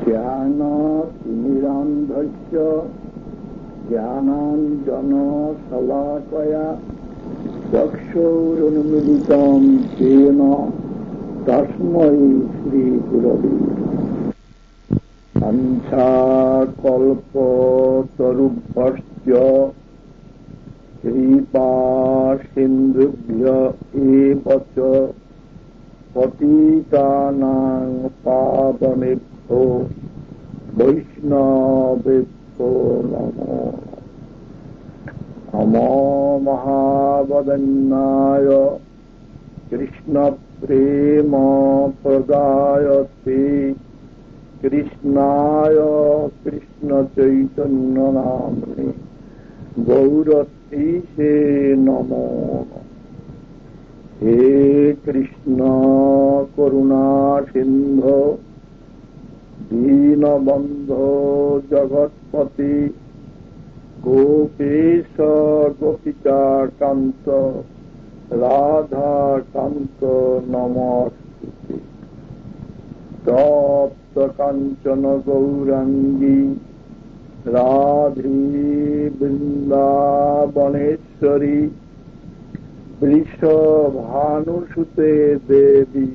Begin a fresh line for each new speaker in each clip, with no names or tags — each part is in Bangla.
জ্ঞানাতিমিরান্ধস্য জ্ঞানাঞ্জনশলাকয়া চক্ষুরুন্মিলিতং তেন তস্मै শ্রীগুরবে বাঞ্ছাকল্পতরুভ্যশ্চ কৃপাসিন্ধুভ্য এব চ পতিতানাং পাবনেভ্যো বৈষ্ণবেভ্যো নমো নমো মহাবদন্যায় কৃষ্ণ প্রেম প্রদায়তে কৃষ্ণায় কৃষ্ণ চৈতন্য নামে গৌরতীশে নমো। হে কৃষ্ণ করুণা সিন্ধো দীনবন্ধো জগৎপতি গোপেশ গোপিকাকান্ত রাধাকান্ত নমস্তুতে। তপ্ত কাঞ্চন গৌরাঙ্গী রাধে বৃন্দাবনেশ্বরী বৃষভানুসুতে দেবী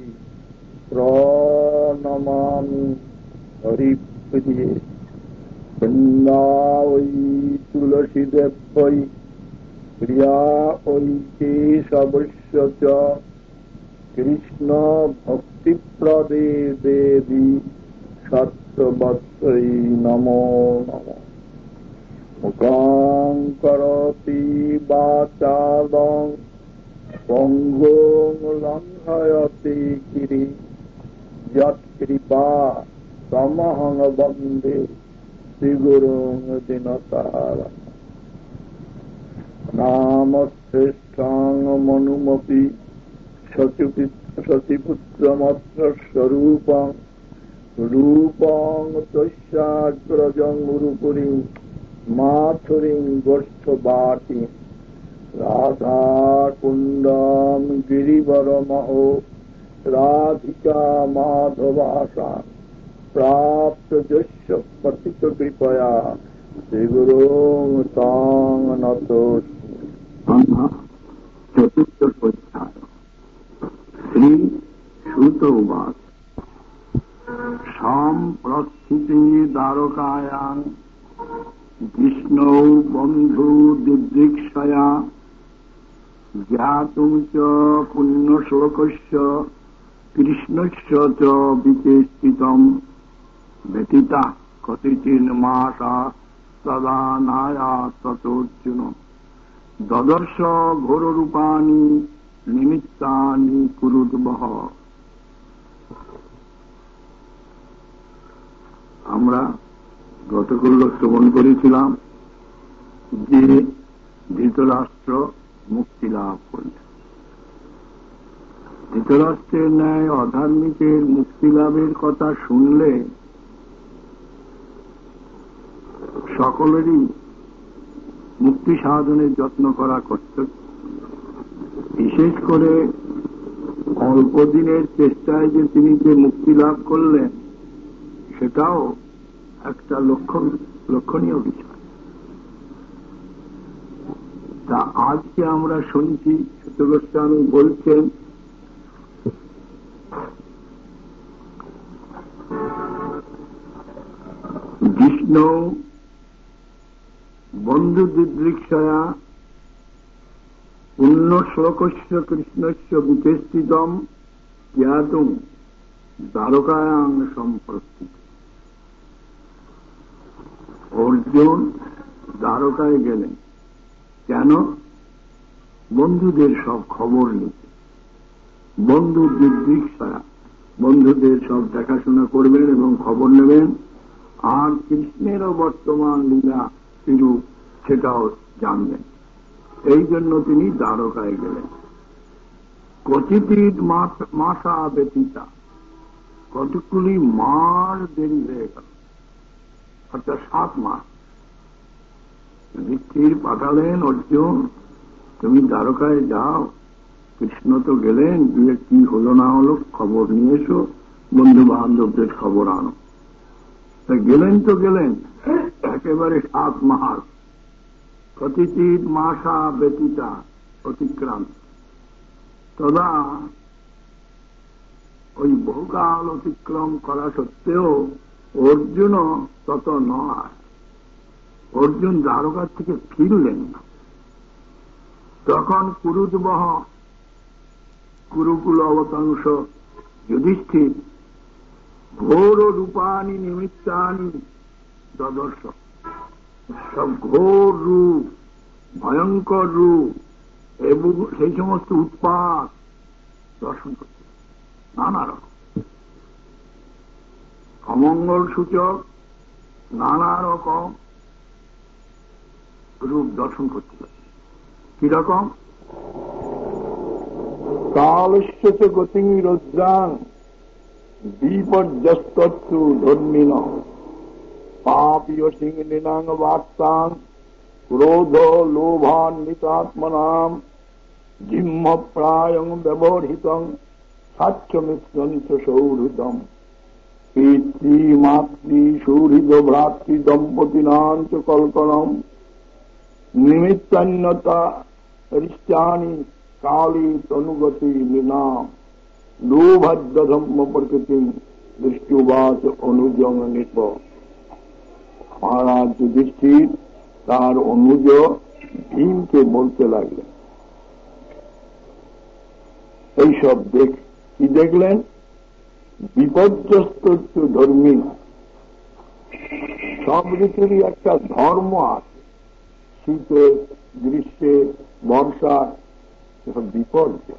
প্রণমামি হরিপ্রিয়ে। বৃন্দাবৈ তুলসী দেবৈ প্রিয়া ঐ কেশবস্য চ কৃষ্ণ ভক্তিপ্রদে দেবী সত্যবত্তৈ নমো নমঃ। মুখং করোতি বাচালং পঙ্গুং লঙ্ঘয়তে গিরি যৎকৃপা তমহং বন্দে শ্রীগুরুং দীনতারং। নামশ্রেষ্ঠং মনুমপি সচিপুত্রমত্র স্বরূপং রূপং তস্যাগ্রজং রূপুরিং মাথুরিং গোষ্ঠবাটি রাধা কুণ্ডম গিরিবরমহো রাধিকা মাধবাসা প্রাপ্ত যস্য পতিত কৃপয়া শ্রীগুরুং তং নতোস্মি।
চতুর্থ অধ্যায়। শ্রী সুত উবাচ সম্প্রস্থিতে দ্বারকায়াং বিষ্ণৌ বন্ধু দিদৃক্ষয়া জ্ঞাতুং চ পুণ্যশ্লোকস্য কৃষ্ণস্য চ বিচেষ্টিতং ব্যতীতা কতিচিন মাসা তদা নায়া ততোর্জুন দদর্শ ঘোররূপাণি নিমিত্তানি কুরুদ্বহ। আমরা গতকাল শ্রবণ করেছিলাম যে ধৃতরাষ্ট্র মুক্তি লাভ করলেন। ধৃতরাষ্ট্রের ন্যায় অধার্মিকের মুক্তি লাভের কথা শুনলে সকলেরই মুক্তি সাধনের যত্ন করা কর্তব্য। বিশেষ করে অল্প দিনের চেষ্টায় যে তিনি যে মুক্তি লাভ করলেন সেটাও একটা লক্ষণীয় বিষয়। তা আজকে আমরা শুনছি সুত গোস্বামী বলছেন বিষ্ণু বন্ধু দিদৃক্ষয়া পুণ্য শ্লোকস্য কৃষ্ণস্য বিচেষ্টিতম জ্ঞাতুং দ্বারকায়াং সম্প্রস্থিত। অর্জুন দ্বারকায় গেলেন কেন? বন্ধুদের সব খবর নিতে। বন্ধু দিদৃক্ষয়া, বন্ধুদের সব দেখাশোনা করবেন এবং খবর নেবেন, আর কৃষ্ণেরও বর্তমান লীলা কিরূপ সেটাও জানবেন। এই জন্য তিনি দ্বারকায় গেলেন। কচিতিত মাসা ব্যতীতা, কতগুলি মাস দেরি হয়ে গেল, অর্থাৎ 7 মাস। যুধিষ্ঠির পাঠালেন, অর্জুন তুমি দ্বারকায় যাও, কৃষ্ণ তো গেলেন, গিয়ে কি হলো না হলো খবর নিয়ে এসো, বন্ধু বান্ধবদের খবর আনো। গেলেন তো গেলেন একেবারে 7 মাস, কতিচিৎ মাসা ব্যতীতা অতিক্রান্ত। তদা ওই বহুকাল অতিক্রম করা সত্ত্বেও অর্জুন তত নয়। অর্জুন দ্বারকা থেকে ফিরলেন না। তখন কুরুদ্বহ কুরুকুল অবতাংশ যুধিষ্ঠির ঘোর রূপানি নিমিত্তানি দদর্শ, সব ঘোর রূপ, ভয়ঙ্কর রূপ এবং সেই সমস্ত উৎপাত দর্শন করছে। নানা রকম অমঙ্গল সূচক নানা রকম রূপ দর্শন করছিল। কিরকম?
কালস্য চ গতিং রজ্জাং বিপর্যস্তু ধর্মিণ পাপীয় সিংহিনাং বার্তাং ক্রোধ লোভান্বিতাত্মনাম জিহ্ম প্রায়ং ব্যবহৃতং সাচ্ছমিশ্রং চ সৌহৃদম পিতৃ মাতৃ সৌহৃদ ভ্রাতৃ দম্পতিনাং চ কল্পনম নিমিত্তান্যতা রিষ্টানি কালী তনুগতি বিনাম লোভাদ্যধম্ম প্রকৃতি দৃষ্টিবাচ অনুজং নিপ। মহারাজ যুধিষ্ঠির তার অনুজ ভীমকে বলতে লাগলেন, এইসব কি দেখলেন? বিপর্যস্ত ধর্মী, সব ঋতুরই একটা ধর্ম আছে। শীতে, গ্রীষ্মে, বর্ষা, এসব বিপর্যয়।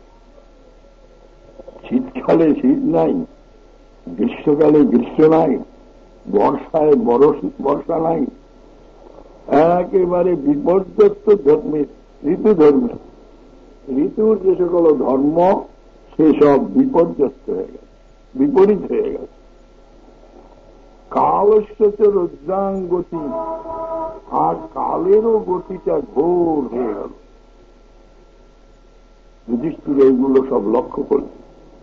শীতকালে শীত নাই, গ্রীষ্মকালে গ্রীষ্ম নাই, বর্ষায় বর্ষা নাই, একেবারে বিপর্যস্ত ধর্মের ঋতু ধর্মে। ঋতুর যে সকল ধর্ম সেসব বিপর্যস্ত হয়ে গেছে, বিপরীত হয়ে গেছে। কালস্য রজ্জাং গতি, আর কালেরও গতিটা ঘোর হয়ে গেল। যুধিষ্ঠির এইগুলো সব লক্ষ্য করলেন।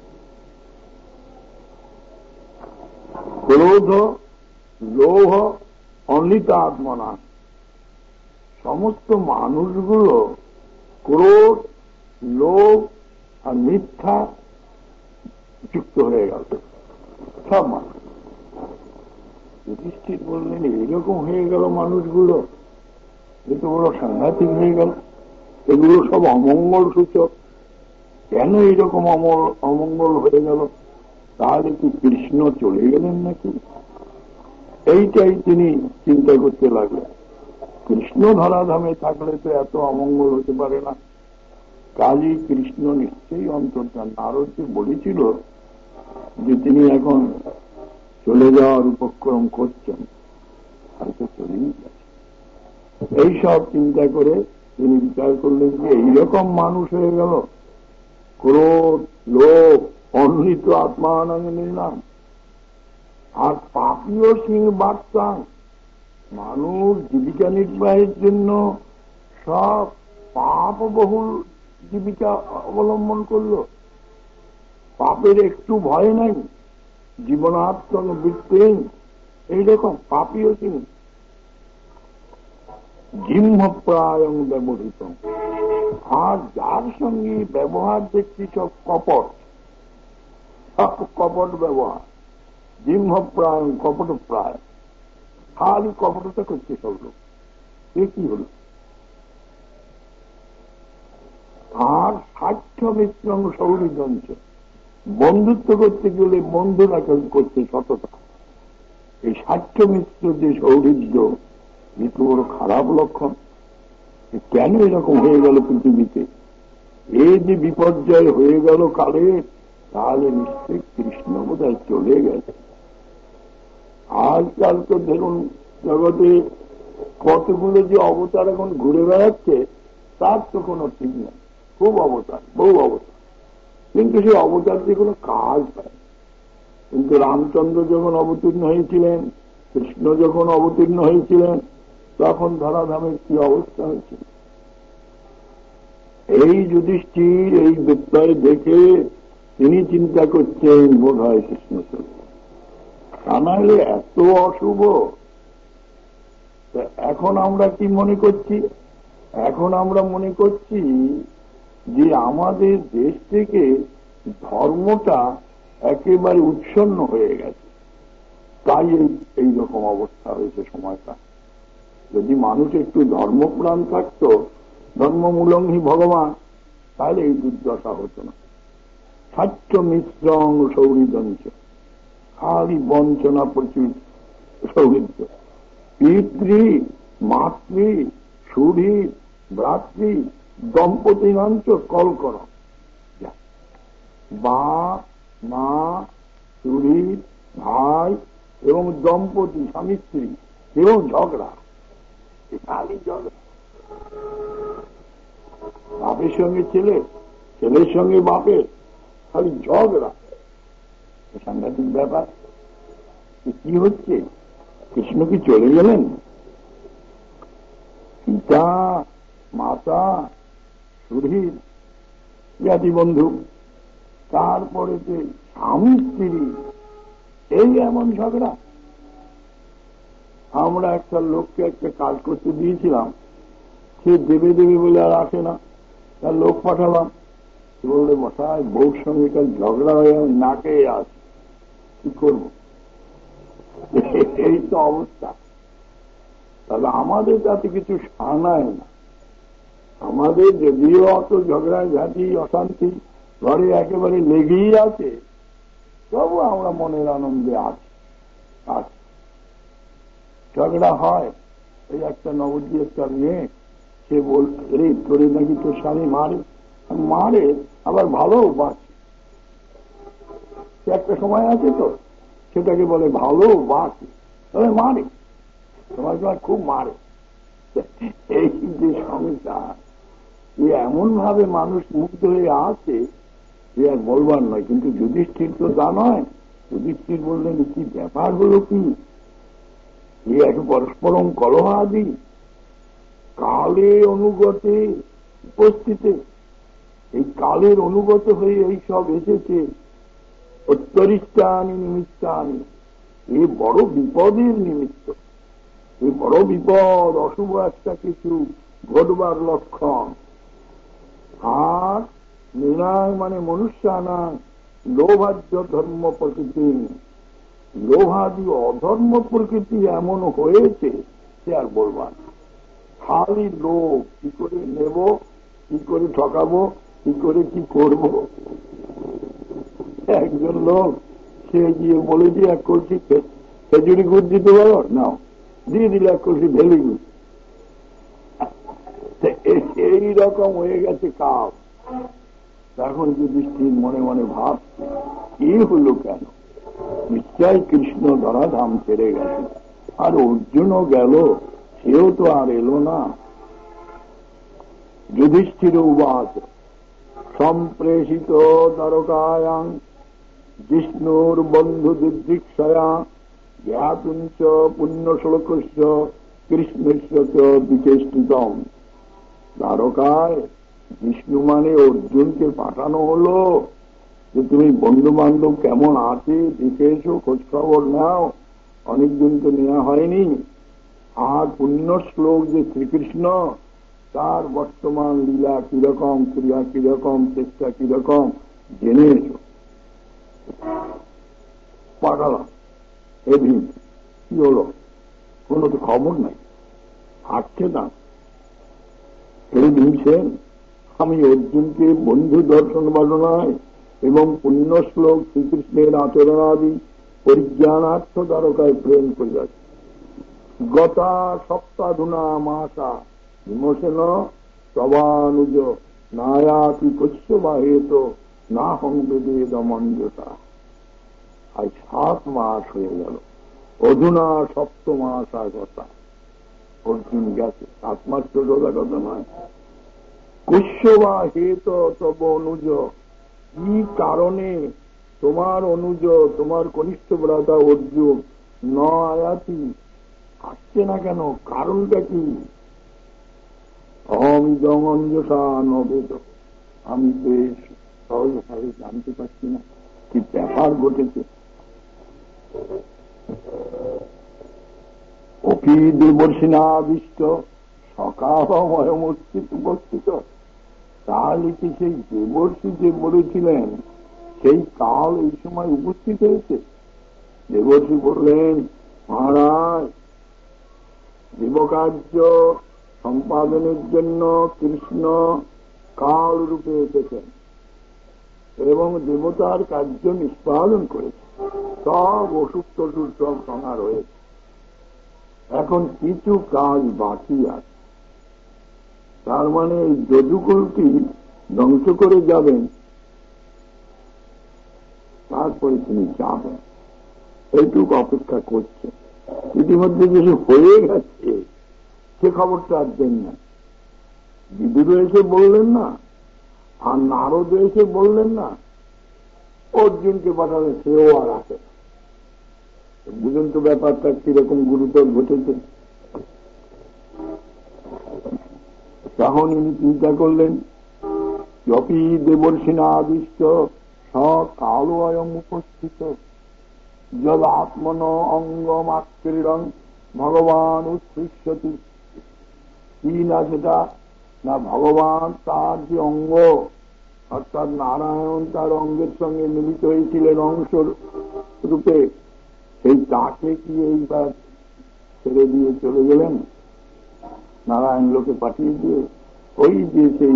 ক্রোধ লোভ অনিতা আত্মনা, সমস্ত মানুষগুলো ক্রোধ লোভ আর মিথ্যা যুক্ত হয়ে গেল। সব মানুষ। যুধিষ্ঠির বললেন, এইরকম হয়ে গেল মানুষগুলো, এ তো বড় সাংঘাতিক হয়ে গেল। এগুলো সব অমঙ্গল সূচক। কেন এইরকম অমঙ্গল হয়ে গেল? তাহলে কি কৃষ্ণ চলে গেলেন নাকি? এইটাই তিনি চিন্তা করতে লাগলেন। কৃষ্ণ ধরাধামে থাকলে তো এত অমঙ্গল হতে পারে না। কাজী কৃষ্ণ নিশ্চয়ই অন্তর্ধান। নারদকে বলেছিল যে তিনি এখন চলে যাওয়ার উপক্রম করছেন, হয়তো চলেই যাচ্ছে। এইসব চিন্তা করে তিনি বিচার করলেন যে এইরকম মানুষ হয়ে গেল, ক্রোধ লোভ অন্বিত আত্মানং নিলাম, আর পাপীয় সিং বার্তাং, মানুষ জীবিকা নির্বাহের জন্য সব পাপ বহুল জীবিকা অবলম্বন করল। পাপের একটু ভয় নাই, জীবনাত্মবৃত্তিহীন, এইরকম পাপীয় সিং। জিহ্ম প্রায়ং ব্যবহৃত, আর যার সঙ্গে ব্যবহার দেখছি সব কপট, সব কপট ব্যবহার। জিহ্ম প্রায়ং, কপট প্রায়, খালি কপটতা করছে সব লোক। এ কি হল? আর সাক্ষ্য মিত্রং সৌহৃদঞ্চ, বন্ধুত্ব করতে গেলে বন্ধুরা করছে সততা। এই সাক্ষ্য মিত্র যে সৌহৃদ্য, এ তো বড় খারাপ লক্ষণ। কেন এরকম হয়ে গেল পৃথিবীতে? এই যে বিপর্যয় হয়ে গেল কালে, তাহলে নিশ্চয়ই কৃষ্ণ বোধহয় চলে গেছে। আজকাল তো ধরুন জগতে কতগুলো যে অবতার এখন ঘুরে বেড়াচ্ছে, তার তো কোনো ঠিক নেই। খুব অবতার, বহু অবতার, কিন্তু সেই অবতার দিয়ে কোনো কাজ পায়। কিন্তু রামচন্দ্র যখন অবতীর্ণ হয়েছিলেন, কৃষ্ণ যখন অবতীর্ণ হয়েছিলেন, তখন ধরাধামের কি অবস্থা হয়েছিল। এই যুধিষ্ঠির এই বিপ্লয় দেখে তিনি চিন্তা করছেন বোধ হয় কৃষ্ণ চলবে। তা নাহলে এত অশুভ। এখন আমরা কি মনে করছি? এখন আমরা মনে করছি যে আমাদের দেশ থেকে ধর্মটা একেবারে উচ্ছন্ন হয়ে গেছে, তাই এইরকম অবস্থা হয়েছে সময়টা। যদি মানুষ একটু ধর্মপ্রাণ থাকত, ধর্মমূলংহি ভগবান, তাহলে এই দুর্দশা হতো না। ছাত্র মিশ্রং সৌহৃদঞ্চ, খালি বঞ্চনা প্রচুর সৌহৃদ্য। পিতৃ মাতৃ সুধী ভ্রাতৃ দম্পতি নাঞ্চ কলকর, বাপ মা সুধী ভাই এবং দম্পতি স্বামী স্ত্রী এবং ঝগড়া, খালি ঝগড়া। বাপের সঙ্গে ছেলে, ছেলের সঙ্গে বাপের, খালি ঝগড়া। সাংঘাতিক ব্যাপার। কি হচ্ছে? কৃষ্ণ কি চলে গেলেন? পিতা মাতা সুধীর জ্ঞাতি বন্ধু, তারপরে স্বামী স্ত্রী, এই এমন ঝগড়া। আমরা একটা লোককে একটা কাজ করতে দিয়েছিলাম, সে দেবে দেবে বলে আর আসে না। তার লোক পাঠালাম, বললে মশাই বউর সঙ্গে কাল ঝগড়া হয়ে আমি না খেয়ে আসি, কি করব? এই তো অবস্থা। তাহলে আমাদের তাতে কিছু সানায় না। আমাদের যদিও অত ঝগড়া ঝাঁটি অশান্তি ঘরে একেবারে লেগেই আছে, তবু আমরা মনের আনন্দে আছি। ঝগড়া হয়, এই একটা নবদ্বীপ একটা মেয়ে, সে বল রে তোরে নাকি তোর স্বামী মারে, মারে আবার ভালো বাঁচে। একটা সময় আছে তো, সেটাকে বলে ভালো বাঁচে, তবে মারে, তোমার খুব মারে। এই যে সংসার, এমন ভাবে মানুষ মুক্ত হয়ে আছে যে আর বলবার নয়। কিন্তু যুধিষ্ঠির তো তা নয়। যুধিষ্ঠির বললেন কি ব্যাপার হলো কি, এক পরস্পরম কলহাদি কালে অনুগতে উপস্থিতে, এই কালের অনুগত হয়ে এই সব এসেছে। অত্যরিষ্টানি নিমিত্তানি, এ বড় বিপদের নিমিত্ত, এই বড় বিপদ, অশুভ একটা কিছু ঘটবার লক্ষণ। আর নিরায় মানে মনুষ্যানা লোভাজ্য ধর্ম প্রকৃতি, লোভাদি অধর্ম প্রকৃতি এমন হয়েছে সে আর বলবার। খালি লোভ, কি করে নেব, কি করে ঠকাবো, কি করে কি করব। একজন লোক সে গিয়ে বলেছি এক কলসি খেজুরি গুড় দিতে পারো, নাও, দিয়ে দিলে এক কলসি ভেলি গুড়। এইরকম হয়ে গেছে কাজ। এখন যুধিষ্ঠির মনে মনে ভাবছে কি হলো কেন, নিশ্চয় কৃষ্ণ ধরাধাম ছেড়ে গেছে। আর অর্জুনও গেল, সেও তো আর এলো না। যুধিষ্ঠির উবাচ সম্প্রেষিত দ্বারকায়াং বিষ্ণুর বন্ধু দিদৃক্ষয়া জ্ঞাতুঞ্চ পুণ্যশ্লোকস্য কৃষ্ণস্য বিচেষ্টিতম। দ্বারকায় বিষ্ণু মানে অর্জুনকে পাঠানো হলো যে তুমি বন্ধু বান্ধব কেমন আছে দেখে এসো, খোঁজ খবর নাও, অনেকদিন তো নেওয়া হয়নি। আর পুণ্য শ্লোক যে শ্রীকৃষ্ণ, তার বর্তমান লীলা কিরকম, ক্রিয়া কিরকম, চেষ্টা কিরকম জেনে এসো। পাঠালাম। এদিন কি হলো, কোন তো খবর নাই, আসছে না। এই ভীমসেন, আমি অর্জুনকে বন্ধু দর্শন বাসনায় এবং পুণ্য শ্লোক শ্রীকৃষ্ণের আচরণাদি পরিজ্ঞানার্থ দ্বারকায় প্রেম করিয়াছি। গতা সপ্তাধুনা মাসা বিমোচন সবানুজ নায়াতি কস্য বাহেত না সংবেদে দমঞ্জতা। আজ 7 মাস হয়ে গেল, অধুনা 7 মাস আগতা। অর্জুন গেছে, 7 মাস ছোটটা কথা নয়। কস্য বা হেত তব অনুজ, কি কারণে তোমার অনুজ, তোমার কনিষ্ঠ ভ্রাতা অর্জুন ন আয়াতি, আসছে না কেন, কারণটা কি? অহমিদং অঞ্জসা নবেদ, আমি তো সহজভাবে জানতে পারছি না কি ব্যাপার ঘটেছে। অপি দেবর্ষিনাদিষ্ট সকালময়মস্তিত উপস্থিত। তাহলে কি সেই দেবর্ষি যে বলেছিলেন সেই কাল এই সময় উপস্থিত হয়েছে? দেবর্ষি বললেন, মহারাজ, দেবকার্য সম্পাদনের জন্য কৃষ্ণ কাল রূপে এসেছেন এবং দেবতার কার্য নিষ্পাদন করেছে। সব অসুখ টসুখ সব সংহার হয়েছে, এখন কিছু কাজ বাকি আছে। তার মানে এই যদুকুলটি ধ্বংস করে যাবেন, তারপরে তিনি যাবেন, এইটুকু অপেক্ষা করছে। ইতিমধ্যে কিছু হয়ে গেছে সে খবরটা আর দেন না। বিদুর এসে বললেন না, আর নারদ এসে বললেন না, অর্জুনকে পাঠালে সেও আর আসে না। বুঝুন তো ব্যাপারটা কিরকম গুরুতর ঘটেছে। তখন ইনি চিন্তা করলেন, যপি দেবর্ষিনাদিষ্ট সকালো অয়ম উপস্থিত যদ আত্মন অঙ্গমাক্রীড়ং ভগবান উৎসৃষ্যতি। কি না সেটা না, ভগবান তার যে অঙ্গ অর্থাৎ নারায়ণ তার অঙ্গের সঙ্গে মিলিত হয়েছিলেন অংশ রূপে, সেই তাকে কি এইবার ছেড়ে দিয়ে চলে গেলেন নারায়ণ লোকে পাঠিয়ে দিয়ে? ওই যে সেই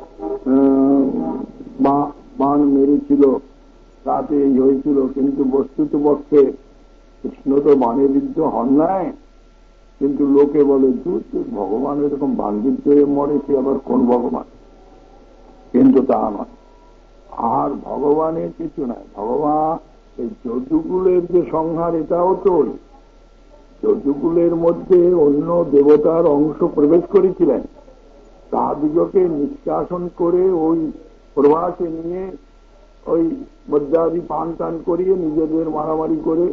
বাণ মেরেছিল তাতে এই হয়েছিল, কিন্তু বস্তুত পক্ষে কৃষ্ণ তো বাণে বিদ্ধ হন নাই। কিন্তু লোকে বলে ভগবান এরকম বাণবিদ্ধ হয়ে মরেছে, আবার কোন ভগবান? কিন্তু তা নয়। আর ভগবানের কিছু নাই। ভগবান এই যদুকুলের যে সংহার, এটাও তো যদুকুলের মধ্যে অন্য দেবতার অংশ প্রবেশ করেছিলেন, তাদিগকে নিষ্কাশন করে ওই প্রভাসে নিয়ে ওই মধ্যাদি পান টান করিয়ে নিজেদের মারামারি করে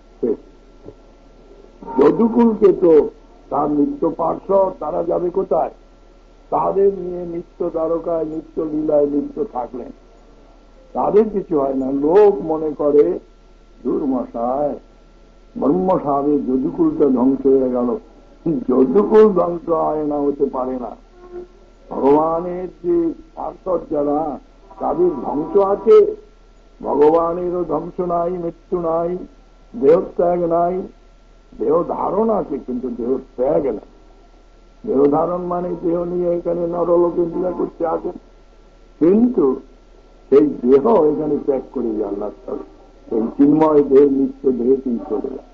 যদুকুলকে তো তার নিত্য পার্শ্বদ, তারা যাবে কোথায়? তাদের নিয়ে নিত্য দ্বারকায় নিত্য লীলায় নিত্য থাকলেন, তাদের কিছু হয় না। লোক মনে করে দুর্মশায় ব্রহ্মসাবে যদুকুলটা ধ্বংস হয়ে গেল। যদুকুল ধ্বংস হয় না, হতে পারে না। ভগবানের যে পার্শ্বদ যারা, তাদের ধ্বংস আছে। ভগবানেরও ধ্বংস নাই, মৃত্যু নাই, দেহত্যাগ নাই। দেহ ধারণ আছে কিন্তু দেহ ত্যাগ নাই। দেহ ধারণ মানে দেহ নিয়ে এখানে নরলোকে লীলা করতে আছেন, কিন্তু সেই দেহ এখানে ত্যাগ করে আল্লাহ এই চিন্ময় দেহ নিত্য দেহতেই চলে যায়।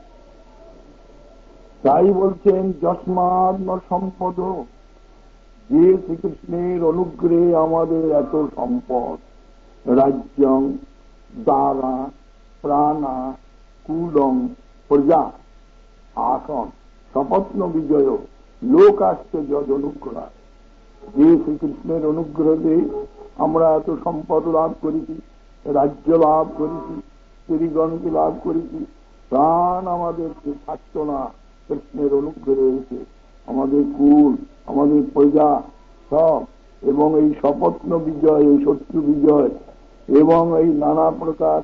তাই বলছেন যস্মাৎ ন সম্পদ, যে শ্রীকৃষ্ণের অনুগ্রহে আমাদের এত সম্পদ, রাজ্যং দ্বারা প্রাণা কুলং প্রজা আসন সপত্ন বিজয় লোক আসছে যদ অনুগ্রহ। যে শ্রীকৃষ্ণের অনুগ্রহে আমরা এত সম্পদ লাভ করেছি, রাজ্য লাভ করেছি, স্ত্রীগণকে লাভ করেছি, প্রাণ আমাদেরকে থাকত না, কৃষ্ণের অনুগ্রহে হয়েছে। আমাদের কুল, আমাদের প্রজা সব, এবং এই স্বপ্ন বিজয়, এই শত্রু বিজয়, এবং এই নানা প্রকার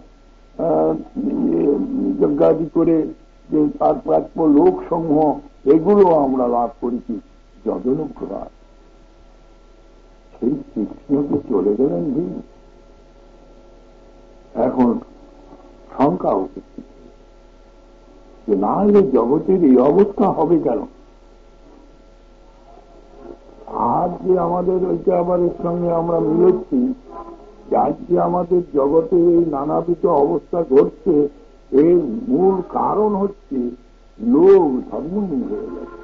যজ্ঞাদি করে যে তার প্রাপ্য লোক সমূহ, এগুলো আমরা লাভ করেছি যদনুগ্রহ। সেই কৃষ্ণকে চলে গেলেন দিন। এখন শঙ্কা হচ্ছে যে না হলে জগতের এই অবস্থা হবে কেন? আজ যে আমাদের ওইটা আবার এর সঙ্গে আমরা মিলেছি, আজ যে আমাদের জগতে এই নানাবিধ অবস্থা ঘটছে, এর মূল কারণ হচ্ছে লোক ধর্মহীন হয়ে গেছে।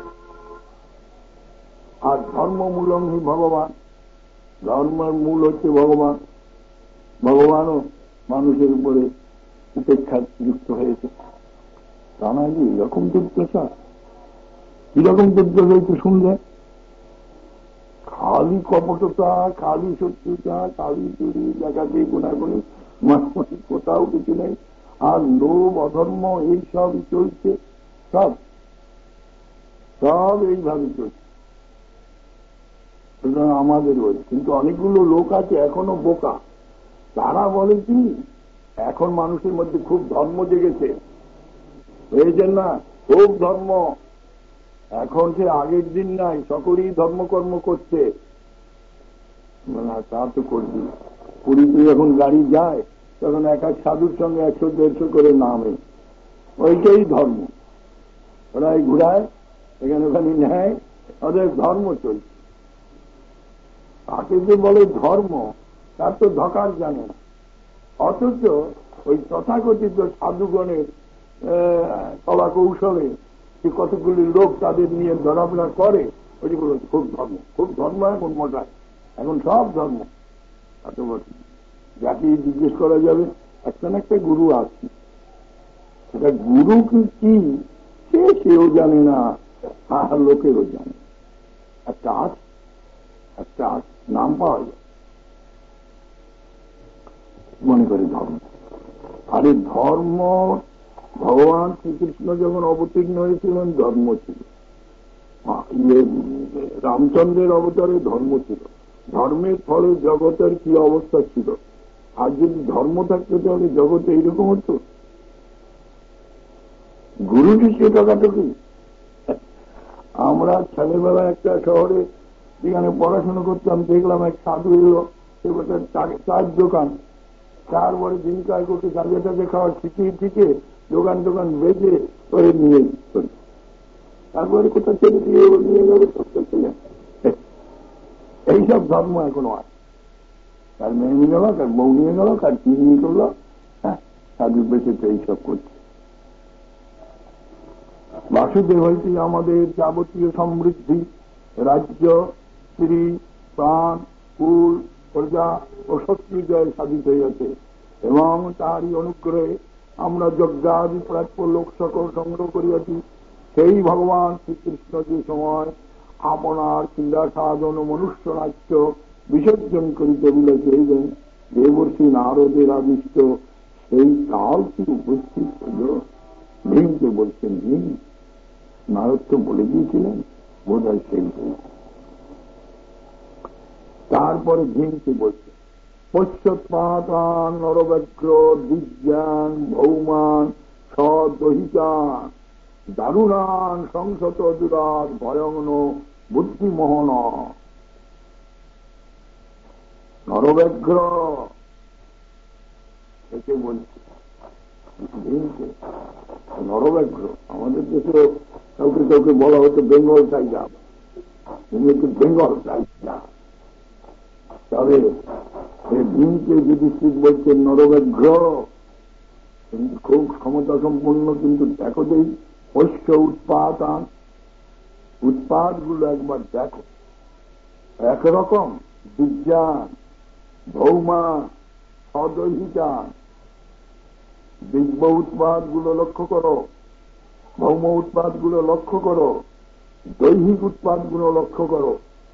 আর ধর্মমূলমই ভগবান, ধর্মের মূল হচ্ছে ভগবান। ভগবানও মানুষের উপরে উপেক্ষা যুক্ত হয়েছে। তা না যে এরকম দুর্দশা, কিরকম দুর্দশা হয়েছে শুনলে? খালি কপটতা, খালি শত্রুতা, খালি চুরি ডাকাতি গুণাগুণি, মাটি কোথাও কিছু নেই। আর লোভ অধর্ম এইসবই চলছে, সব সব এইভাবে চলছে। সুতরাং আমাদের ওই, কিন্তু অনেকগুলো লোক আছে এখনো বোকা। তারা বলে কি, এখন মানুষের মধ্যে খুব ধর্ম জেগেছে, হয়েছেন না? খুব ধর্ম। এখন সে আগের দিন নাই, সকলেই ধর্মকর্ম করছে। তা তো করবি। পুরীতে যখন গাড়ি যায় তখন এক এক সাধুর সঙ্গে 100-150 করে নামে, ওইটাই ধর্ম। ওরা ঘুরায় এখানে ওখানে নেয়, ওদের ধর্ম চলছে। তাকে যে বলে ধর্ম, তার তো ধকার জানে না। অথচ ওই তথাকথিত সাধুগণের কলা কৌশলে যে কতগুলি লোক তাদের নিয়ে ধরাফেরা করে, ওটি বলো খুব ধর্ম। খুব ধর্ম এখন মজায়, এখন সব ধর্ম। যাকে জিজ্ঞেস করা যাবে, একটা না একটা গুরু আছে, সেটা গুরু কি সেও জানে না, আর লোকেরও জানে। একটা নাম পাওয়া যায়, মনে করে ধর্ম। আরে ধর্ম, ভগবান শ্রীকৃষ্ণ যখন অবতীর্ণ হয়েছিলেন ধর্ম ছিল, রামচন্দ্রের অবতারে ধর্ম ছিল। ধর্মের ফলে জগতের কি অবস্থা ছিল? আর যদি ধর্ম থাকতো তাহলে জগতে এইরকম হতো? গুরু শিষ্য টাকাটুকু। আমরা ছেলেবেলা একটা শহরে যেখানে পড়াশোনা করতাম, দেখলাম এক সাধু এলো, চার দোকান, তারপরে দিনকায় করতে গাঁজাটাকে খাওয়ার শিখিয়ে দোকান বেঁচে করে নিয়ে চলে। তারপরে কোথাও ছেলে দিয়ে নিয়ে গেল, এইসব ধর্ম এখনো আছে। কার মেয়ে নিয়ে গেল, কার বউ নিয়ে গেল, কার কি নিয়ে করলো, হ্যাঁ সাধু বেঁচেছে এইসব করছে। বাসুদেব হইতে আমাদের যাবতীয় সমৃদ্ধি, রাজ্য, স্ত্রী, প্রাণ, কুল, প্রজা ও শত্রু জয় সাধিত হইয়াছে, এবং তারই অনুগ্রহে আমরা যজ্ঞাদি প্রাপ্য লোক সকল সংগ্রহ করিয়াছি। সেই ভগবান শ্রীকৃষ্ণ যে সময় আপনার ক্রীড়া সাধন ও মনুষ্য রাজ্য বিসর্জন করিতে বলেছিলেন, দেবর্ষি নারদের আদিষ্ট সেই কাল কি উপস্থিত হল? ভীমকে বলছেন, ভীম, নারদ তো বলে দিয়েছিলেন, বোধ হয় সেই। তারপরে ভীমকে বলছে, পশ্চাৎপাতান নরব্যাঘ্র দিজ্ঞান ভৌমান সদহিতান দারুণান সংসত দুরাত ভয়ঙ্ন বুদ্ধিমোহন। নরব্যাঘ্র একে বলছে, ভীমকে। নরব্যাঘ্র আমাদের দেশে কাউকে বলা হতো বেঙ্গল টাইগার, তুমি একটু বেঙ্গল টাইগার। তবে ভীমকে যুধিষ্ঠির বলছেন নরব্যাঘ্র, কিন্তু খুব ক্ষমতা সম্পন্ন। কিন্তু দেখো দেই পশ্য উৎপাদ গুলো একবার দেখো, একরকম বিজ্ঞান ভৌমা সদহিতান। দিব্য উৎপাদ গুলো লক্ষ্য করো, ভৌম উৎপাদ গুলো লক্ষ্য করো, দৈহিক উৎপাদ গুলো লক্ষ্য করো।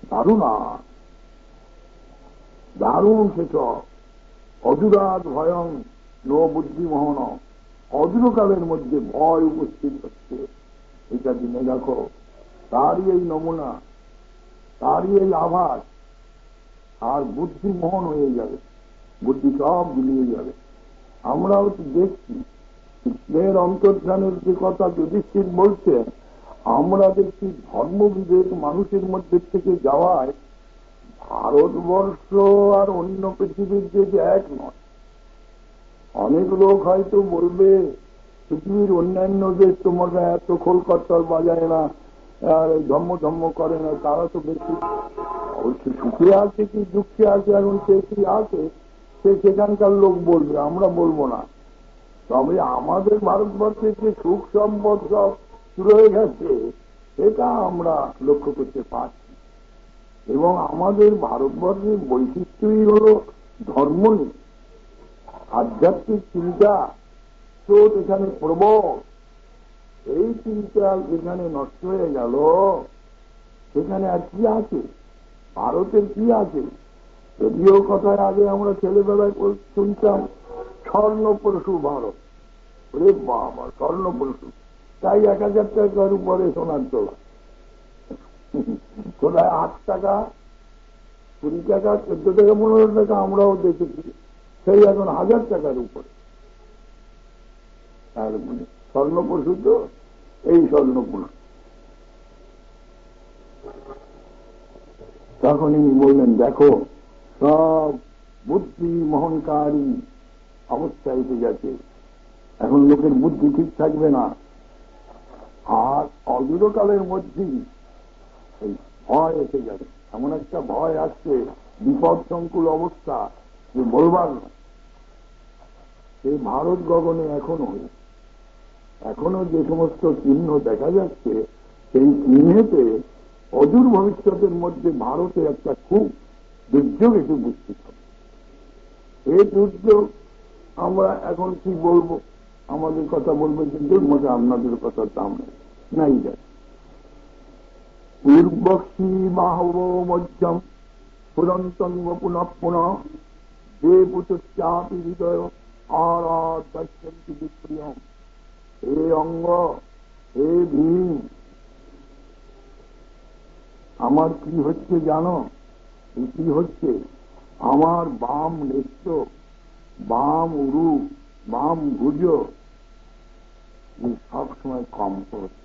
দারুণ সেসব। অদূরাত ভয়ং ন বুদ্ধিমোহন, অদূরকালের মধ্যে ভয় উপস্থিত হচ্ছে, এটা দিনে দেখো। তারই এই নমুনা, তারই এই আভাস, আর বুদ্ধিমোহন হয়ে যাবে, বুদ্ধি সব গুলিয়ে যাবে। আমরাও তো দেখছি কৃষ্ণের অন্তর্ধানের যে কথা যুধিষ্ঠির বলছেন, আমরা দেখছি ধর্মবিবেক মানুষের মধ্যে থেকে যাওয়ায় ভারতবর্ষ আর অন্য পৃথিবীর যে এক নয়। অনেক লোক হয়তো বলবে পৃথিবীর অন্যান্য দেশ তোমরা এত খোল কর্তাল বাজায় না, আর ধর্ম করে না, তারা তো বেশি অবশ্য সুখে আছে কি দুঃখে আছে, এখন সে কি আছে সে সেখানকার লোক বলবে, আমরা বলবো না। তবে আমাদের ভারতবর্ষের যে সুখ সম্পদ সব শুরু হয়ে গেছে, এটা আমরা লক্ষ্য করতে পারছি। এবং আমাদের ভারতবর্ষের বৈশিষ্ট্যই হল ধর্ম নিয়ে আধ্যাত্মিক চিন্তা স্রোত এখানে প্রবল। এই চিন্তা যেখানে নষ্ট হয়ে গেল, সেখানে আর কি আছে? ভারতের কি আছে? যদিও কথায় আগে আমরা ছেলেবেলায় শুনতাম স্বর্ণপরশু ভারত। ওরে বাবা, স্বর্ণপরশু, তাই 1000 টাকার উপরে সোনার তোলা, কোথায় 8 টাকা 20 টাকা 14 টাকা 15 টাকা আমরাও দেখেছি, সেই এখন 1000 টাকার উপরে। স্বর্ণপশু তো এই স্বর্ণপশু। তখন ইনি বললেন, দেখো সব বুদ্ধি মোহনকারী অবস্থা এসে গেছে, এখন লোকের বুদ্ধি ঠিক থাকবে না। আর অদূরকালের মধ্যেই এই ভয় এসে যাবে, এমন একটা ভয় আসছে, বিপদ সংকুল অবস্থা যে বলবার না। এই ভারত গগনে এখনো যে সমস্ত চিহ্ন দেখা যাচ্ছে, সেই চিহ্নেতে অদূর ভবিষ্যতের মধ্যে ভারতে একটা খুব দুর্যোগ এসে উপস্থিত হবে। এই দুর্যোগ আমরা এখন কি বলবো, আমাদের কথা বলবো কিন্তু মধ্যে আপনাদের কথার দাম নাই যায়। পূর্বক্ষী বাহব মধ্যম পুরন্তঙ্গ পুনঃ পুনঃ যে পুত্রচাপি হৃদয় আরাধ্যন্তি বিপ্রিয়ম। হে অঙ্গ, হে ভীম, আমার কি হচ্ছে জানো? কি হচ্ছে? আমার বাম নেত্র, বাম উরু, বাম ভুজ সবসময় কম করছে।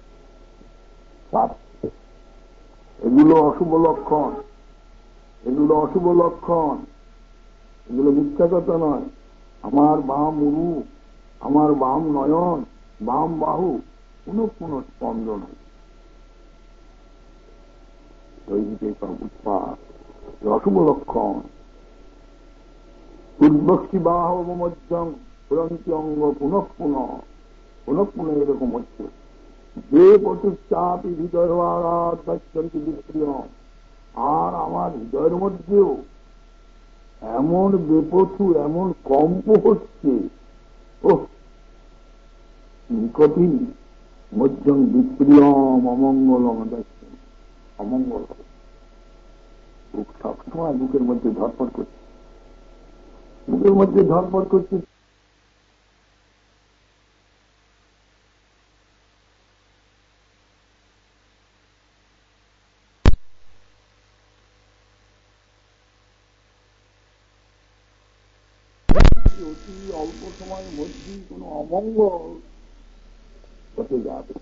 এগুলো অশুভ লক্ষণ, এগুলো অশুভ লক্ষণ, এগুলো মিথ্যা কথা নয়। আমার বাম উরু, আমার বাম নয়ন, বাম বাহু কোন কোন স্পন্দন উৎপাদ, অশুভ লক্ষণ। পূর্বক্ষী বাহু মধ্যম পুরন্তি অঙ্গ পুনঃ পুনঃ পুনঃ পুনঃ এরকম হচ্ছে। যে পশুচাপি হৃদয় আরাধ্যন্তি বিপ্রিয়ম। আর আমার হৃদয়ের মধ্যেও এমন বেপথু, এমন কম্প হচ্ছে, ওহ কঠিন। মধ্যম বিপ্রিয়ম অমঙ্গলম, অমঙ্গল। বুক সবসময় বুকের মধ্যে ধরপড় করছে, বুকের মধ্যে ধরপড় করছে। অতি অল্প সময়ের মধ্যেই কোন অমঙ্গল হতে যাবে।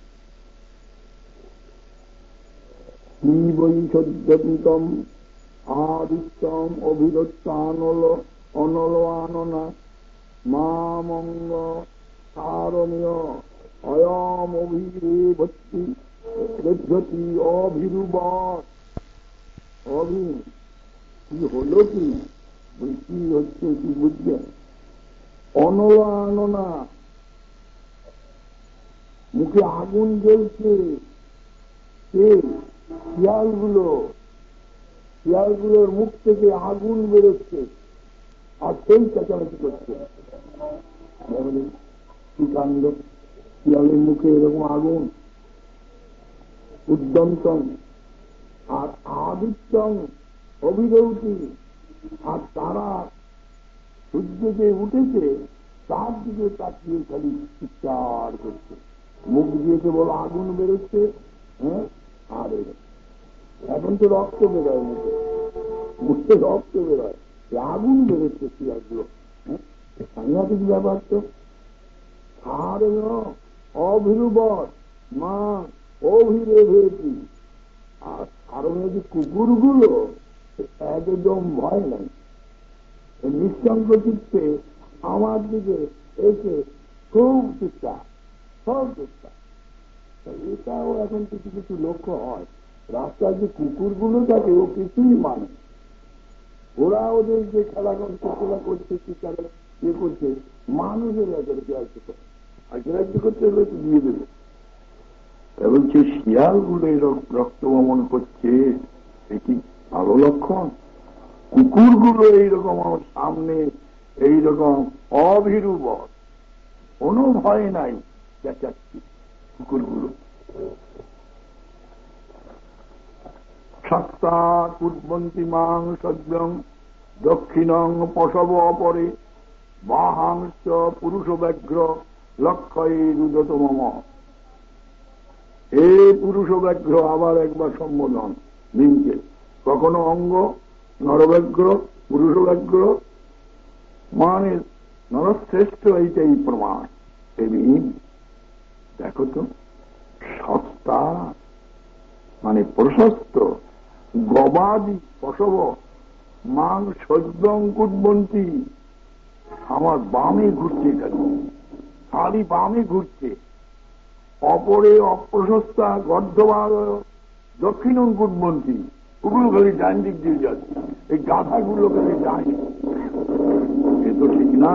কি বই সদ্যতম আদিত্যম অভিরত্তানল অনল আননা মামঙ্গ সারমীয় অয়ম অভিরে ভক্তি গতি অভিরুবৎ। অভি কি হলো, কি কি হচ্ছে, কি বুঝছেন? অনল আননা, মুখে আগুন জ্বলছে। শিয়ালগুলোর মুখ থেকে আগুন বেরোচ্ছে, আর সেই চেঁচামেচি করছে। কি কাণ্ড! শিয়ালের মুখে এরকম আগুন। উদ্যন্তম আর আদিত্যম অভিরৌতি, আর তারা সূর্য যে উঠেছে তার দিকে তাকিয়ে খালি চিৎকার করছে। মুখ দিয়ে কেবল আগুন বেরোচ্ছে। হ্যাঁ, আর এখন তো রক্ত বেরোয়, মুখে রক্ত বেরোয়, আগুন বেরোচ্ছে শিয়ালগুলো। সাংঘাতিক ব্যাপার তো। আর অভিরুবৎ মা অভিরে ভেটি। আর কারণ এই যে কুকুরগুলো একদম ভয় নাই, নিঃসঙ্গ চিত্তে আমার দিকে এসে খুব চিৎকার, সব চিৎকার। এটাও এখন কিছু কিছু লক্ষ্য হয়। রাস্তায় যে কুকুরগুলো থাকে ও কিছুই মানে, ওরা ওদের যে খেলা করছে, খেলা করছে, চিৎকারে ইয়ে করছে, মানুষের এদেরকে আগ্রাহ্য করতে হলে তো দিয়ে দেবে। এবং যে শিয়ালগুলো রক্ত বমন করছে, এটি ভালো লক্ষণ? কুকুরগুলো এইরকম আমার সামনে এইরকম অভিরুবৎ, কোনো ভয় নাই, চেঁচাচ্ছি কুকুরগুলো। সত্তা কুর্বন্তি মাং সদ্যং দক্ষিণং পশব অপরে বাহাংশ পুরুষ ব্যাঘ্র লক্ষ্যৈরুদত মম। হে পুরুষ ব্যাঘ্র, আবার একবার সম্বোধন ভীমকে। কখনো অঙ্গ নরব্যাঘ্র, পুরুষ ব্যাঘ্র, মানে নরশ্রেষ্ঠ, এইটাই প্রমাণ। হে ভীম, দেখো তো, সস্তা মানে প্রশস্ত, গবাদি পশব মাং সদ্যং কুটবন্তী, আমার বামে ঘুরছে, খালি বামে ঘুরছে। অপরে অপ্রশস্তা গর্ধবার দক্ষিণ কুটবন্তী, ওগুলো খালি ডান দিক দিয়ে যাচ্ছে, এই গাধাগুলো খালি ডান। এ তো ঠিক না।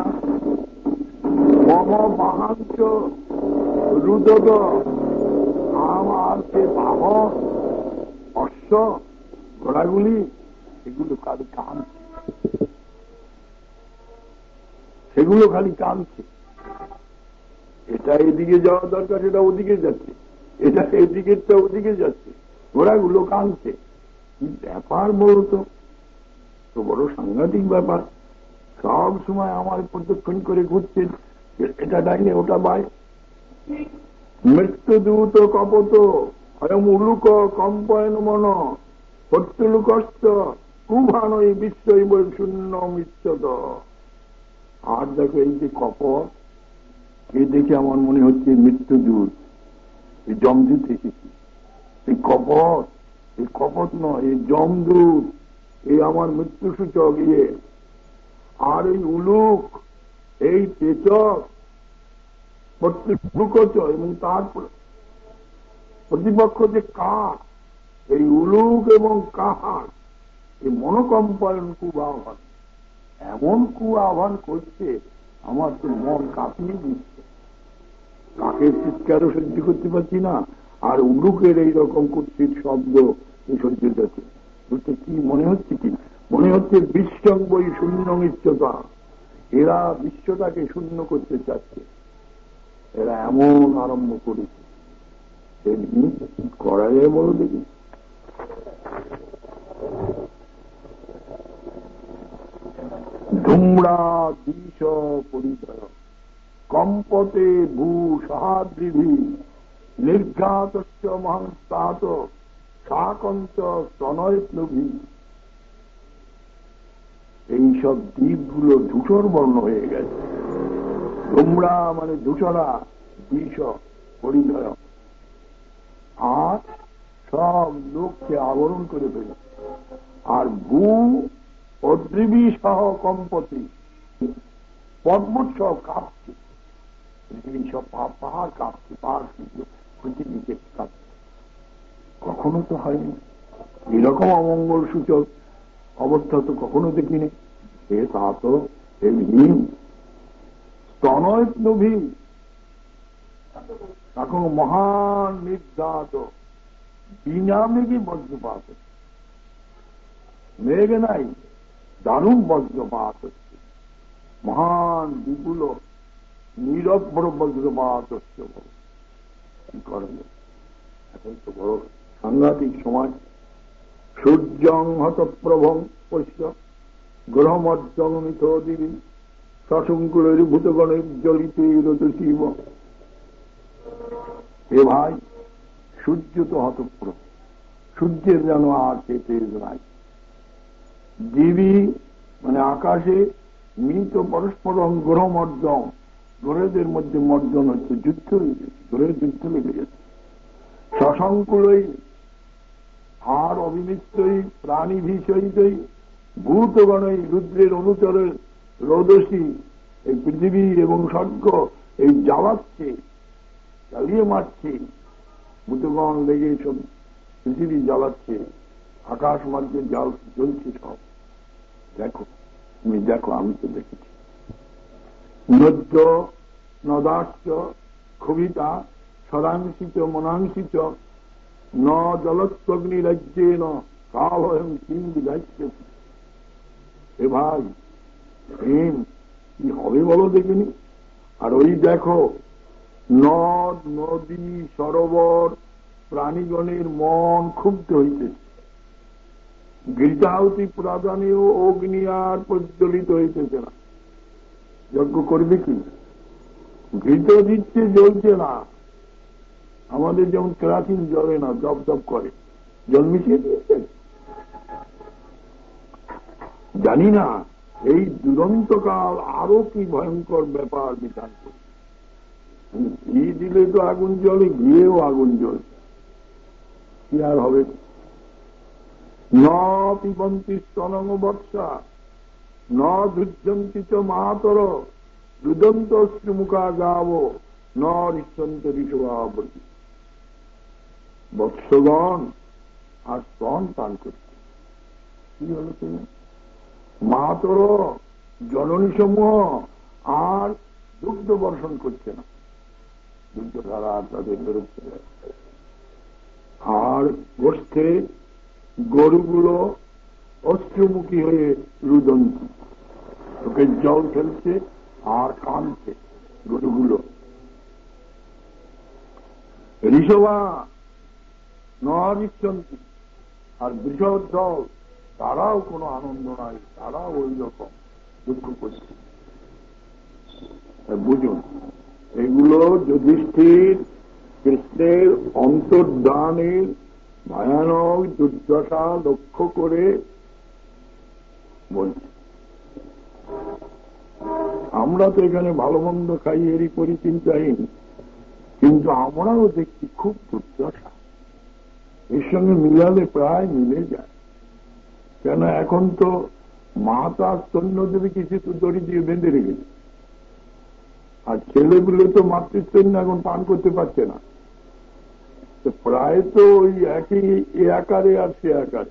মম বাহাঞ্চ রুদত, আমার যে বাহন অশ্ব ঘোড়াগুলি সেগুলো খালি কাঁদছে, সেগুলো খালি কাঁদছে। এটা এদিকে যাওয়া দরকার, সেটা ওদিকে যাচ্ছে, এটা এদিকেরটা ওদিকে যাচ্ছে, ঘোড়াগুলো কাঁদছে। কি ব্যাপার বলতো, তো বড় সাংঘাতিক ব্যাপার। সব সময় আমার প্রদক্ষিণ করে ঘুরছে, এটা ডাইনে ওটা বাই। মৃত্যু দূত কপত অয়ম উলুক কম্পয়ন মন প্রত্যুলুকস্ত কুভানই বিশ্বই বই শূন্য মিচ্ছত। আর দেখো এই যে কপট, এ দেখে আমার মনে হচ্ছে মৃত্যুদূত, এই যমদূত এসেছি। এই কপট নয়, এই যমদূত, এই আমার মৃত্যু সূচক ইয়ে। আর এই উলুক, এই পেচক, প্রত্যুলুকচ এবং তার প্রতিপক্ষ যে কাঠ, এই উলুক এবং কাহার এই মনোকম্পায়ন কুআহ্বান, এমন কুআহ্বান করছে আমার তো মন কাঁপিয়ে দিচ্ছে। কাকের চিৎকারও সহ্য করতে পারছি না, আর উলুকের এইরকম কুৎসিত শব্দ সহ্য যাচ্ছে। কি মনে হচ্ছে, কি মনে হচ্ছে বিশ্বং বই শূন্য নিশ্চতা, এরা বিশ্বটাকে শূন্য করতে চাচ্ছে। এরা এমন আরম্ভ করেছে, করা যায় বলো দেখি। ধূম্রা দিশ পরিচয় কম্পতে ভূ সহাদ্রিভি নির্ঘাত মহাস্তাত শাকঞ্চ স্তনয়প্লভি। এইসব দ্বীপগুলো ধূসর বর্ণ হয়ে গেছে। ধূম্রা মানে ধূসরা, দিশ পরিধয়, আর সব লোককে আবরণ করে ফেলেছে। আর ভূ অদ্রিবী সহ কম্পতি, পর্বত সহ কাঁপছে, পৃথিবী সব পাহাড় কাঁপছে, পাহাড় পৃথিবীকে কাঁপছে। কখনো তো হয়নি এরকম অমঙ্গল সূচক অবস্থা, তো কখনো দেখিনি। এ তা তো হিম স্তনয়প্লভি, এখন মহান নির্যাত বিনা মেঘে বজ্রপাত হচ্ছে। মেঘ নাই, দারুণ বজ্রপাত হচ্ছে, মহান বিপুল নিরভ্র বজ্রপাত হচ্ছে। কি করবে এখন, তো বড় সাংঘাতিক সময়। সূর্যং হতপ্রভং পশ্য গ্রহমর্যং মিথ দিবি সশঙ্কুলের ভূতগণের জ্বলিতে রত শিব। হে ভাই, সূর্য তো হতপ্রভ, সূর্যের যেন আর সে তেজ নাই। দিবি মানে আকাশে, মৃত পরস্পরং গ্রহমর্যং, গ্রহদের মধ্যে মর্জন হচ্ছে, যুদ্ধ হয়ে গেছে, গ্রহের যুদ্ধ লেগে গেছে। সশঙ্কুলই আর অবিমিষ্টই প্রাণী ভীষয়িতই ভূতগণই রুদ্রের অনুচরের রোদসী, এই পৃথিবী এবং স্বর্গ এই জ্বালাচ্ছে, জ্বালিয়ে মারছে। ভূতগণ লেগে সব পৃথিবী জ্বালাচ্ছে, আকাশ মার্গে জাল জ্বলছে সব। দেখো, তুমি দেখো, আমি তো দেখেছি। নদ্য নদাশ্চ ক্ষুভিতা সদাংশিত মনাংশিত ন জলস্বগ্নি রাজ্যে ন কাভয়ং কিং বিধাইছে। এ ভাই, কি হবে বলো দেখিনি। আর ওই দেখো, নদ নদী সরোবর প্রাণীগণের মন ক্ষুব্ধ হইতেছে। গীতাহুতি প্রাধানীয় অগ্নি আর প্রজ্বলিত হইতেছে না। যজ্ঞ করবে কি, ঘৃত দিচ্ছে, জ্বলছে না। আমাদের যেমন কেরাসিন জ্বলে না, জপ জপ করে, জল মিশিয়ে দিয়েছে। জানি না এই দুরন্তকাল আরো কি ভয়ঙ্কর ব্যাপার বিধান করে। ঘি দিলে তো আগুন জ্বলে, ঘিয়েও আগুন জ্বলে, কি আর হবে? ন পিবন্তি স্তনং বর্ষা ন দুর্যন্তি চ মাতর দুদন্ত শ্রীমুখা গাব ন ঋষন্ত ঋষভাবতী। বৎসগণ আর স্তন পান করছে, কি হলো? তুমি মাতর জননী সমূহ আর দুগ্ধ বর্ষণ করছে না, দুগ্ধ ধারা তাদের বেরোচ্ছে। আর গোষ্ঠে গরুগুলো অশ্রুমুখী হয়ে রুদন্ত, চোখের জল ফেলছে আর কাঁদছে গরুগুলো। ঋষভা নিচ্ছন্তি, আর বৃষভ দল তারাও কোনো আনন্দ নাই, তারাও ওই রকম দুঃখ করছে। বুঝুন, এগুলো যুধিষ্ঠির কৃষ্ণের অন্তর্ধানের ভয়ানক দুর্দশা লক্ষ্য করে বলছে। আমরা তো এখানে ভালো মন্দ খাই, এরই পরিচিন্তাহীন, কিন্তু আমরাও দেখছি খুব দুর্দশা। এর সঙ্গে মিলালে প্রায় মিলে যায়। কেন এখন তো মা তার স্তন্য দেবে কিছু তো দড়ি দিয়ে বেঁধে রেখেছে, আর ছেলেগুলো তো মাতৃস্তন্য এখন পান করতে পারছে না। প্রায় তো ওই একই এ আকারে আর সে আকারে।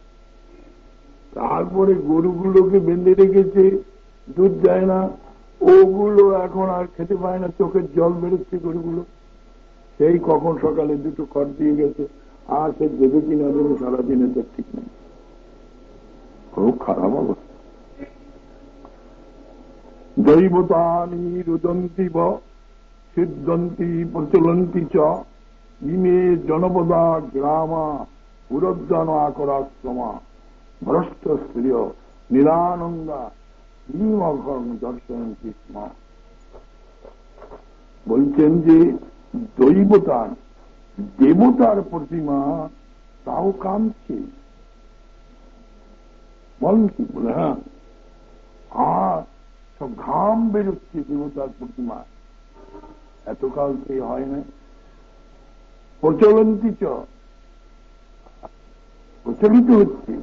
তারপরে গরুগুলোকে বেঁধে রেখেছে, দুধ দেয় না, ওগুলো এখন আর খেতে পায় না, চোখের জল বেরোচ্ছে গরুগুলো। সেই কখন সকালে দুটো খড় দিয়ে গেছে, আর সে দেবে কিনা দেবে সারাদিনে তো ঠিক নেই। খুব খারাপ অবস্থা। দৈবতানি রুদন্তি ব সিদ্ধন্তি প্রচলন্তি চ ইমে জনপদা গ্রামা পুরোদ্যান আকরাশ্রমা ভ্রষ্ট স্ত্রিয় নিরানন্দা দর্শন কৃষ্ণ। বলছেন যে দৈবতান, দেবতার প্রতিমা তাও কাঁদছে। বলেন কি? বলে হ্যাঁ, আর সব ঘাম বেরোচ্ছে দেবতার প্রতিমা, এতকাল সে হয় না। প্রচলন্তি চ, প্রচলিত হচ্ছে।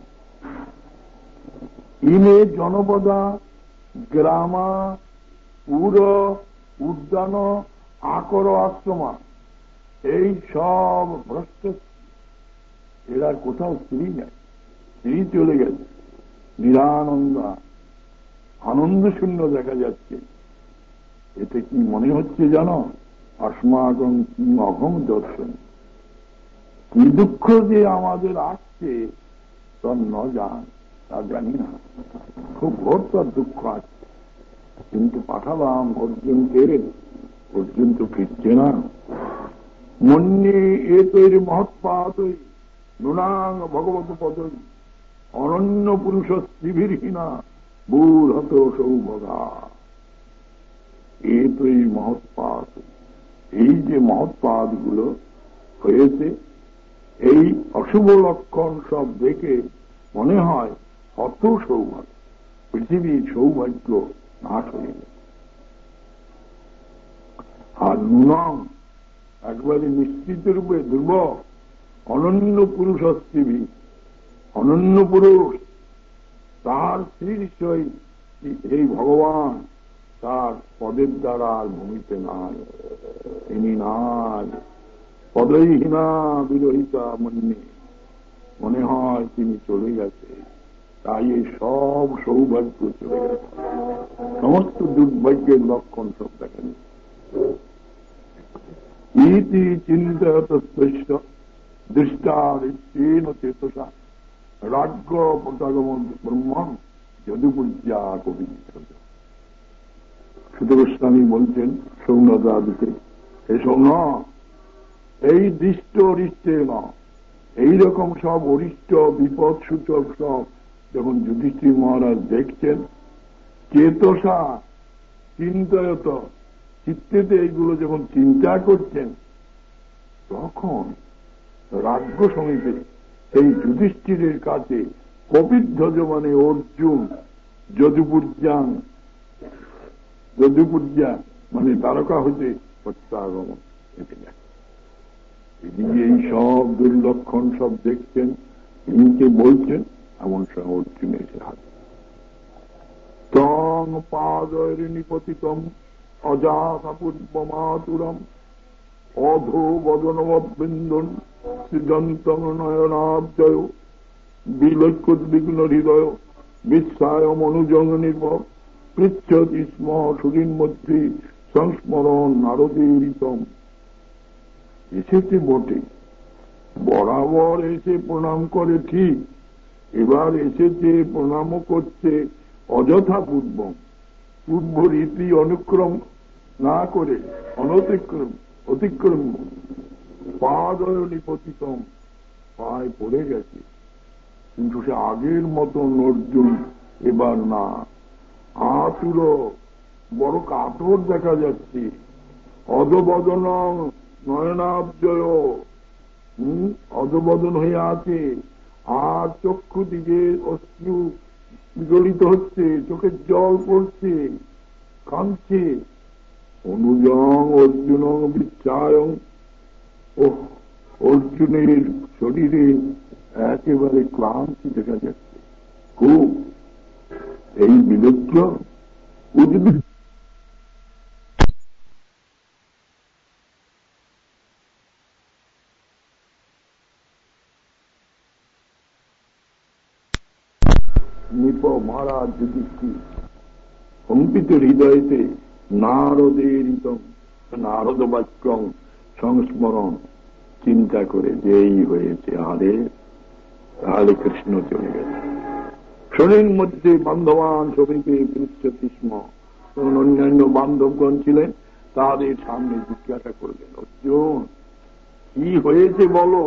ইমে জনপদা গ্রামা পুর উদ্যান আকর আশ্রমা, এই সব ভ্রষ্ট, এরা কোথাও স্ত্রী নাই, স্ত্রী চলে গেছে, নিরানন্দা, আনন্দ শূন্য দেখা যাচ্ছে। এতে কি মনে হচ্ছে জানো? अस्माकं अहम दर्शन, কি দুঃখ যে আমাদের আসছে তা ন জান, তা জানি না। খুব ঘোরতর দুঃখ আসছে, কিন্তু পাঠালাম অর্জুনকে, অর্জুন তো ফিরছে না। মন্যে এ তৈরি মহৎপাতই নুনাং ভগবত পদই অনন্য পুরুষ শিবিরহীনা বুড়হত সৌভগা। এ তৈরি মহৎপাত, এই যে মহৎপাত গুলো হয়েছে, এই অশুভ লক্ষণ সব দেখে মনে হয় অত সৌভাগ্য, পৃথিবীর সৌভাগ্য নাশ হয়ে গেছে। আর নুনং একবারে নিশ্চিত রূপে দুর্বল, অনন্য পুরুষ অস্তিভি, অনন্য পুরুষ তার শীর্ষই এই ভগবান, তার পদের দ্বারা আর ভূমিতে নাই, তিনি নাই। পদহীনা বিরহিতা মন্যে, মনে হয় তিনি চলে গেছে, তাই এই সব সৌভাগ্য চলে গেছে, সমস্ত দুর্ভাগ্যের লক্ষণ সব দেখা যাচ্ছে। ইতি চিন্তয়ত শ্রেষ্ঠ দৃষ্টারিত্যেন চেতসা রাজ্য প্রতাগমন ব্রহ্মণ যদুপূজ্যা কবি। সুত গোস্বামী বলছেন সৌনদাদিকে, হে সৌন, এই দৃষ্ট অরিষ্টে না, এইরকম সব অরিষ্ট বিপদ সূচক সব যখন যুধিষ্ঠির মহারাজ দেখছেন, চেতসা চিন্তয়ত, চিত্তেতে এইগুলো যখন চিন্তা করছেন, তখন রাজ্য সমিতি সেই যুধিষ্ঠিরের কাছে কপিধ্বজ মানে অর্জুন, যদুপূজ্যা মানে তারকা হতে প্রত্যাগমন। এদিকে এই সব দুর্লক্ষণ সব দেখছেন, ইনিকে বলছেন, এমন সময় অর্জুন এসে হাত তং পাদয়ের নিপতিতম অজাপূর্বমাতুরম অধো বদনবৃন্দন সৃজন্তম নয়নাব্জয় বিলক্ষুদ্বিগ্ন হৃদয় বিশ্বায় মনুজং নির্ভর পৃচ্ছতি স্ম সুরীর মধ্যে সংস্মরণ নারদীরিতম। এসেছে বটে, বরাবর এসে প্রণাম করে ঠিক, এবার এসেছে প্রণামও করছে অযথা পূর্ব রীতি অনুক্রম না করে অতিক্রম পাদয় নিপতিতম, পায়ে পড়ে গেছে। কিন্তু সে আগের মতন অর্জুন এবার না, আতুর বড় কাতর দেখা যাচ্ছে। অধবদন নয়নাব্জয়, অধবদন হয়ে আছে, আর চক্ষু দিকে অশ্রু বিগলিত হচ্ছে, চোখের জল পড়ছে, কাঁদছে। অনুজং অর্জুন বিচ্ছায়ং, অর্জুনের শরীরে একেবারে ক্লান্তি দেখা যাচ্ছে খুব। এই বিলুপ্ত উদ্ভিদ নিপ মহারাজ যুধিষ্ঠির কম্পিত হৃদয়তে নারদেরিতম, নারদ বাক্যং সংস্মরণ চিন্তা করে যে এই হয়েছে, আরে তাহলে কৃষ্ণ চলে গেছে। শরীর মধ্যে বান্ধবান সবাইকে পৃচ্ছতিস্ম, অন্যান্য বান্ধবগণ ছিলেন, তাদের সামনে জিজ্ঞাসা করলেন, অর্জুন কি হয়েছে বলো।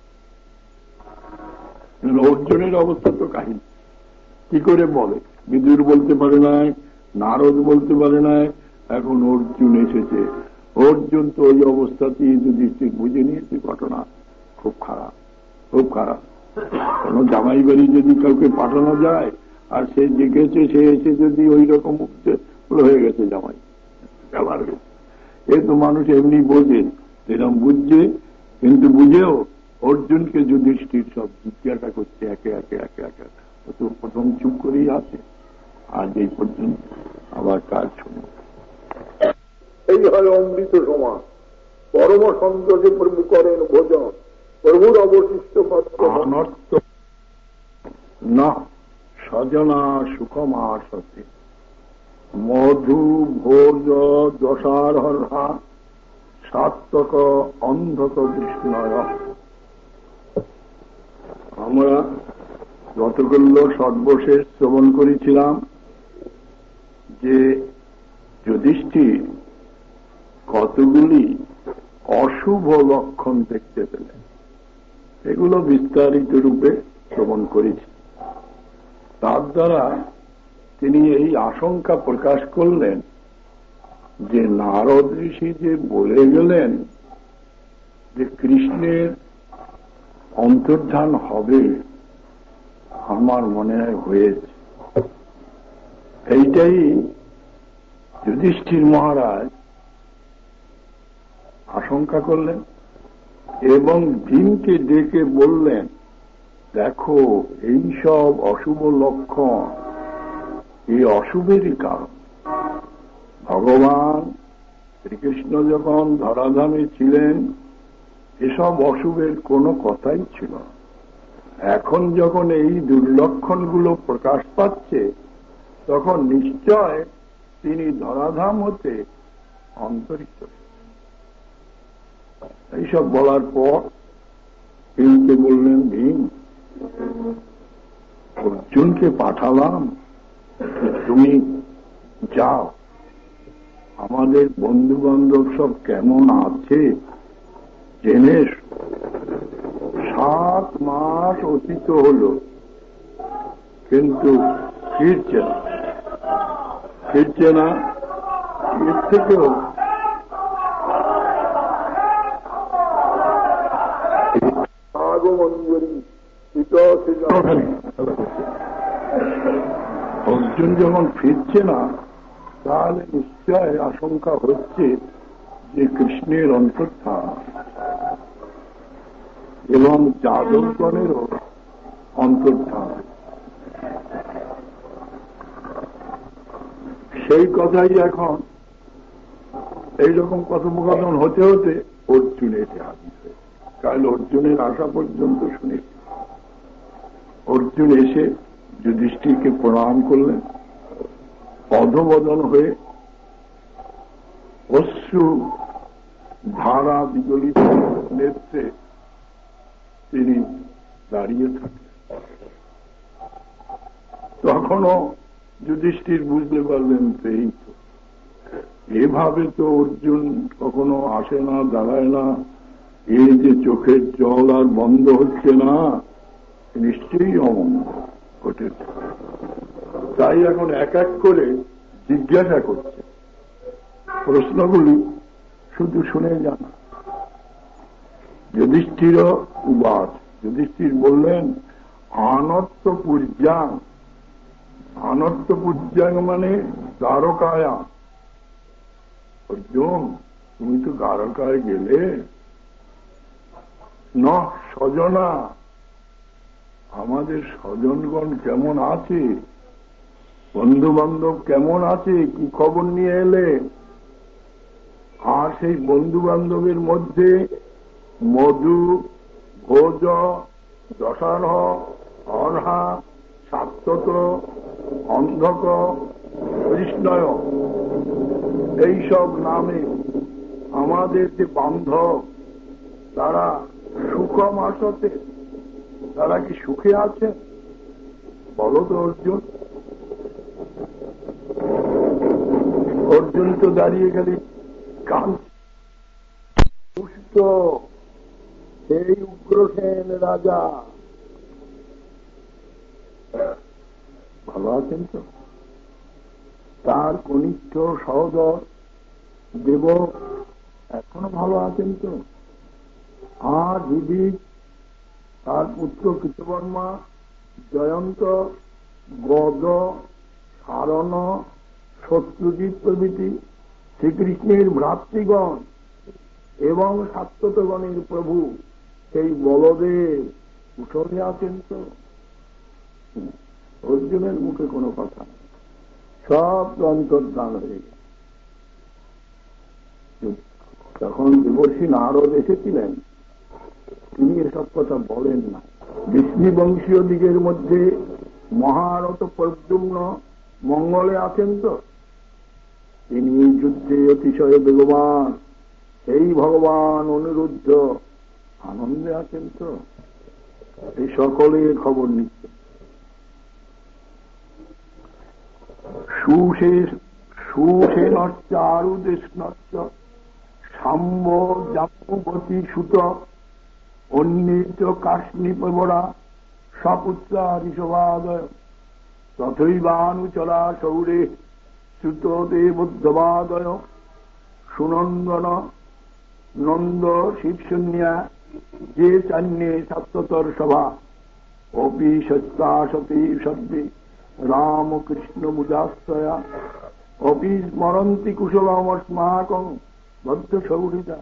অর্জুনের অবস্থা তো কাহিনী, কি করে বলে? বিদুর বলতে পারে নাই, নারদ বলতে পারে নাই, এখন অর্জুন এসেছে। অর্জুন তো ওই অবস্থাতেই যুধিষ্ঠির বুঝে নিয়েছে ঘটনা খুব খারাপ, খুব খারাপ। কোন জামাই বাড়ি যদি কাউকে পাঠানো যায় আর সে জিজ্ঞেসে, সে এসে যদি ওই রকম হয়ে গেছে জামাই গেলার গেছে, এ তো মানুষ এমনি বোঝে, এরকম বুঝছে, কিন্তু বুঝেও অর্জুনকে যুধিষ্ঠির সব জিজ্ঞাসা করছে একে একে একে একে। তো প্রথম চুপ করেই আছে, আজ এই পর্যন্ত, আবার কাজ শুনে। এই হয় অমৃত সমান, পরম সন্তোষে প্রভু করেন ভোজন, প্রভুর অবশিষ্ট অনর্থ না সজনা সুখমাসতে মধু ভোজ যশারহা সাত্তক অন্ধক কৃষ্ণয়। আমরা গতকাল সর্বশেষ শ্রবণ করেছিলাম যে যুধিষ্ঠির কতগুলি অশুভ লক্ষণ দেখতে পেলেন, এগুলো বিস্তারিত রূপে শ্রবণ করেছি। তার দ্বারা তিনি এই আশঙ্কা প্রকাশ করলেন যে নারদ ঋষি যে বলে গেলেন যে কৃষ্ণের অন্তর্ধান হবে, আমার মনে হয় হয়েছে। এইটাই যুধিষ্ঠির মহারাজ আশঙ্কা করলেন এবং ভীমকে ডেকে বললেন, দেখো এই সব অশুভ লক্ষণ, এই অশুভেরই কারণ। ভগবান শ্রীকৃষ্ণ যখন ধরাধামে ছিলেন এসব অশুভের কোনো কথাই ছিল না। এখন যখন এই দুর্লক্ষণগুলো প্রকাশ পাচ্ছে তখন নিশ্চয় তিনি ধরাধাম হতে অন্তরিত। এইসব বলার পর ভীমকে বললেন, ভীম অর্জুনকে পাঠালাম, তুমি যাও, আমাদের বন্ধু বান্ধব সব কেমন আছে জেনে। 7 মাস অতীত হল, কিন্তু ফিরছে না। এর থেকেও অর্জুন যখন ফিরছে না, তাহলে নিশ্চয় আশঙ্কা হচ্ছে যে কৃষ্ণের অন্তর্ধান এবং যাদবগণেরও অন্তর্ধান, সেই কথাই এখন এইরকম কথোপকথন হতে হতে অর্জুন এসে হাজির হয়েছে। কাল অর্জুনের আসা পর্যন্ত শুনেছি। অর্জুন এসে যুধিষ্ঠিরকে প্রণাম করলেন, অধবদন হয়ে অশ্রু ধারা বিগলিত নেত্রে তিনি দাঁড়িয়ে থাকেন। তখনও যুধিষ্ঠির বুঝতে পারলেন এই তো, এভাবে তো অর্জুন কখনো আসে না, দাঁড়ায় না, এই যে চোখের জল আর বন্ধ হচ্ছে না, নিশ্চয়ই অমঙ্গল ঘটেছে। তাই এখন এক এক করে জিজ্ঞাসা করছে, প্রশ্নগুলি শুধু শুনে যান। যুধিষ্ঠির উবাচ, যুধিষ্ঠির বললেন, আনর্ত পূজ্যাং, আনর্ত পূজ্যাং মানে দ্বারকায়া। অর্জুন, তুমি তো দ্বারকায় গেলে না, স্বজনা, আমাদের স্বজনগণ কেমন আছে, বন্ধু বান্ধব কেমন আছে, কি খবর নিয়ে এলে? আর সেই বন্ধু বান্ধবের মধ্যে মধু, ভোজ, দশারহ, অর্হা, সাত্যত, অন্ধক, কৃষ্ণয়, এইসব নামে আমাদের যে বান্ধব, তারা সুখম আসতে, তারা কি সুখে আছে? বলো তো অর্জুন। অর্জুন তো দাঁড়িয়ে গেলি পুষ্ট, সেই উগ্রসেন রাজা ভালো আছেন তো? তার কনিষ্ঠ সহোদর দেব এখনো ভালো আছেন তো? আর যুধিষ্ঠির, তার পুত্র কৃতবর্মা, জয়ন্ত, গদ, সারণ, শত্রুজিৎ প্রভৃতি শ্রীকৃষ্ণের ভ্রাতৃগণ এবং সাত্যতগণের প্রভু সেই বলদেব কুশলে আছেন তো? অর্জুনের মুখে কোনো কথা নেই, সব অন্তর্ধান হয়ে গেছে। তখন দেবর্ষি নারদ এসেছিলেন, তিনি এসব কথা বলেন না। বিষ্ণুবংশীয় দিগের মধ্যে মহারথ প্রদ্যুম্ন মঙ্গলে আছেন তো? তিনি যুদ্ধে অতিশয় বেগবান, সেই ভগবান অনিরুদ্ধ আনন্দে আছেন তো? এই সকলের খবর নিচ্ছে। সুষেনশ্চারুদেশনশ্চ সাম্ব জাম্বুবতী সুত অন্যেচ কাশ্মীপবরা সপুত্রা ঋষভাদয় তথৈবানুচলা সৌরে শ্রুত দেবোদ্ধবাদয় সুনন্দন নন্দ শিবশূন্যা যে চান্যে সপ্ততর সভা অপি সত্তা সতী শব্দে রামকৃষ্ণ মুদাশ্রয়া অপি স্মরন্তি কুশলমস্মাকং বদ্ধ সৌহৃদা।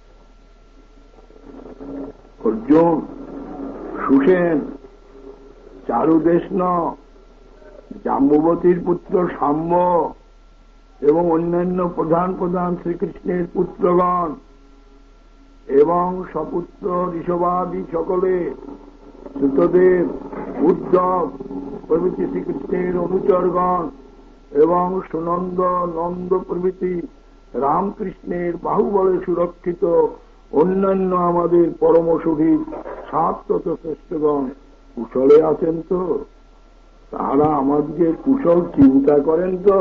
অর্জুন, সুসেন, চারুদেশন, জাম্বুবতীর পুত্র সাম্ব এবং অন্যান্য প্রধান প্রধান শ্রীকৃষ্ণের পুত্রগণ এবং সপুত্র ঋষভাদি সকলে, সুতদেব, উদ্ধব প্রভৃতি শ্রীকৃষ্ণের অনুচরগণ এবং সুনন্দ, নন্দ প্রভৃতি রামকৃষ্ণের বাহুবলে সুরক্ষিত অন্যান্য আমাদের পরম শহীদ সাত্যত শ্রেষ্ঠগণ কুশলে আছেন তো? তারা আমাদেরকে কুশল চিন্তা করেন তো?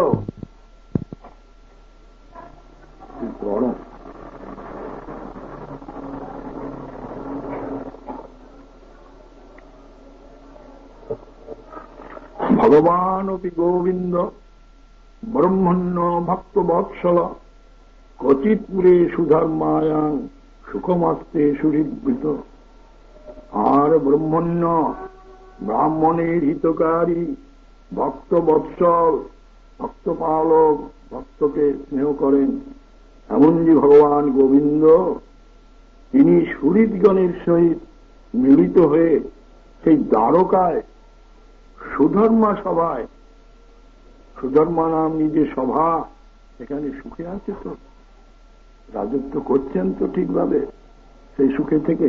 ভগবানপি গোবিন্দ ব্রহ্মণ্য ভক্ত বৎসল কচিৎ পুরে সুধর্মায়াং সুখমাস্তে সুহৃদ্বৃত। আর ব্রহ্মণ্য, ব্রাহ্মণের হিতকারী, ভক্ত বৎসল, ভক্তপালক, ভক্তকে স্নেহ করেন, এমন যে ভগবান গোবিন্দ তিনি সুহৃদগণের সহিত মিলিত হয়ে সেই দ্বারকায় সুধর্মা সভায়, সুধর্মা নাম নিজে সভা, এখানে সুখে আছে তো, রাজত্ব করছেন তো ঠিকভাবে সেই সুখে থেকে।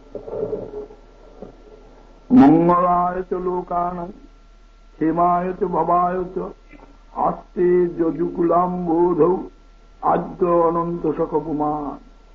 মঙ্গলায় চ লোকানাং ক্ষেমায় চ ভবায় চ আস্তে যজুকুলাম্বোধৌ আদ্য অনন্ত সকপুমান।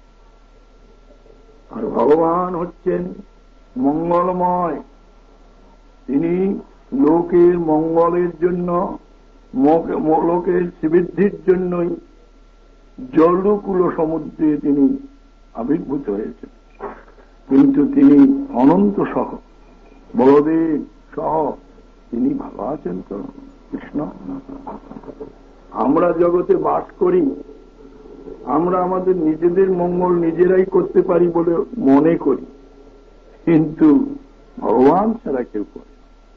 আর ভগবান হচ্ছেন মঙ্গলময়, তিনি লোকের মঙ্গলের জন্য, লোকের শ্রীবৃদ্ধির জন্যই জলকুল সমুদ্রে তিনি আবির্ভূত হয়েছেন। কিন্তু তিনি অনন্ত সহ, বলদেব সহ তিনি ভালো আছেন তো কৃষ্ণ। আমরা জগতে বাস করি, আমরা আমাদের নিজেদের মঙ্গল নিজেরাই করতে পারি বলে মনে করি, কিন্তু ভগবান ছাড়া কেউ করে।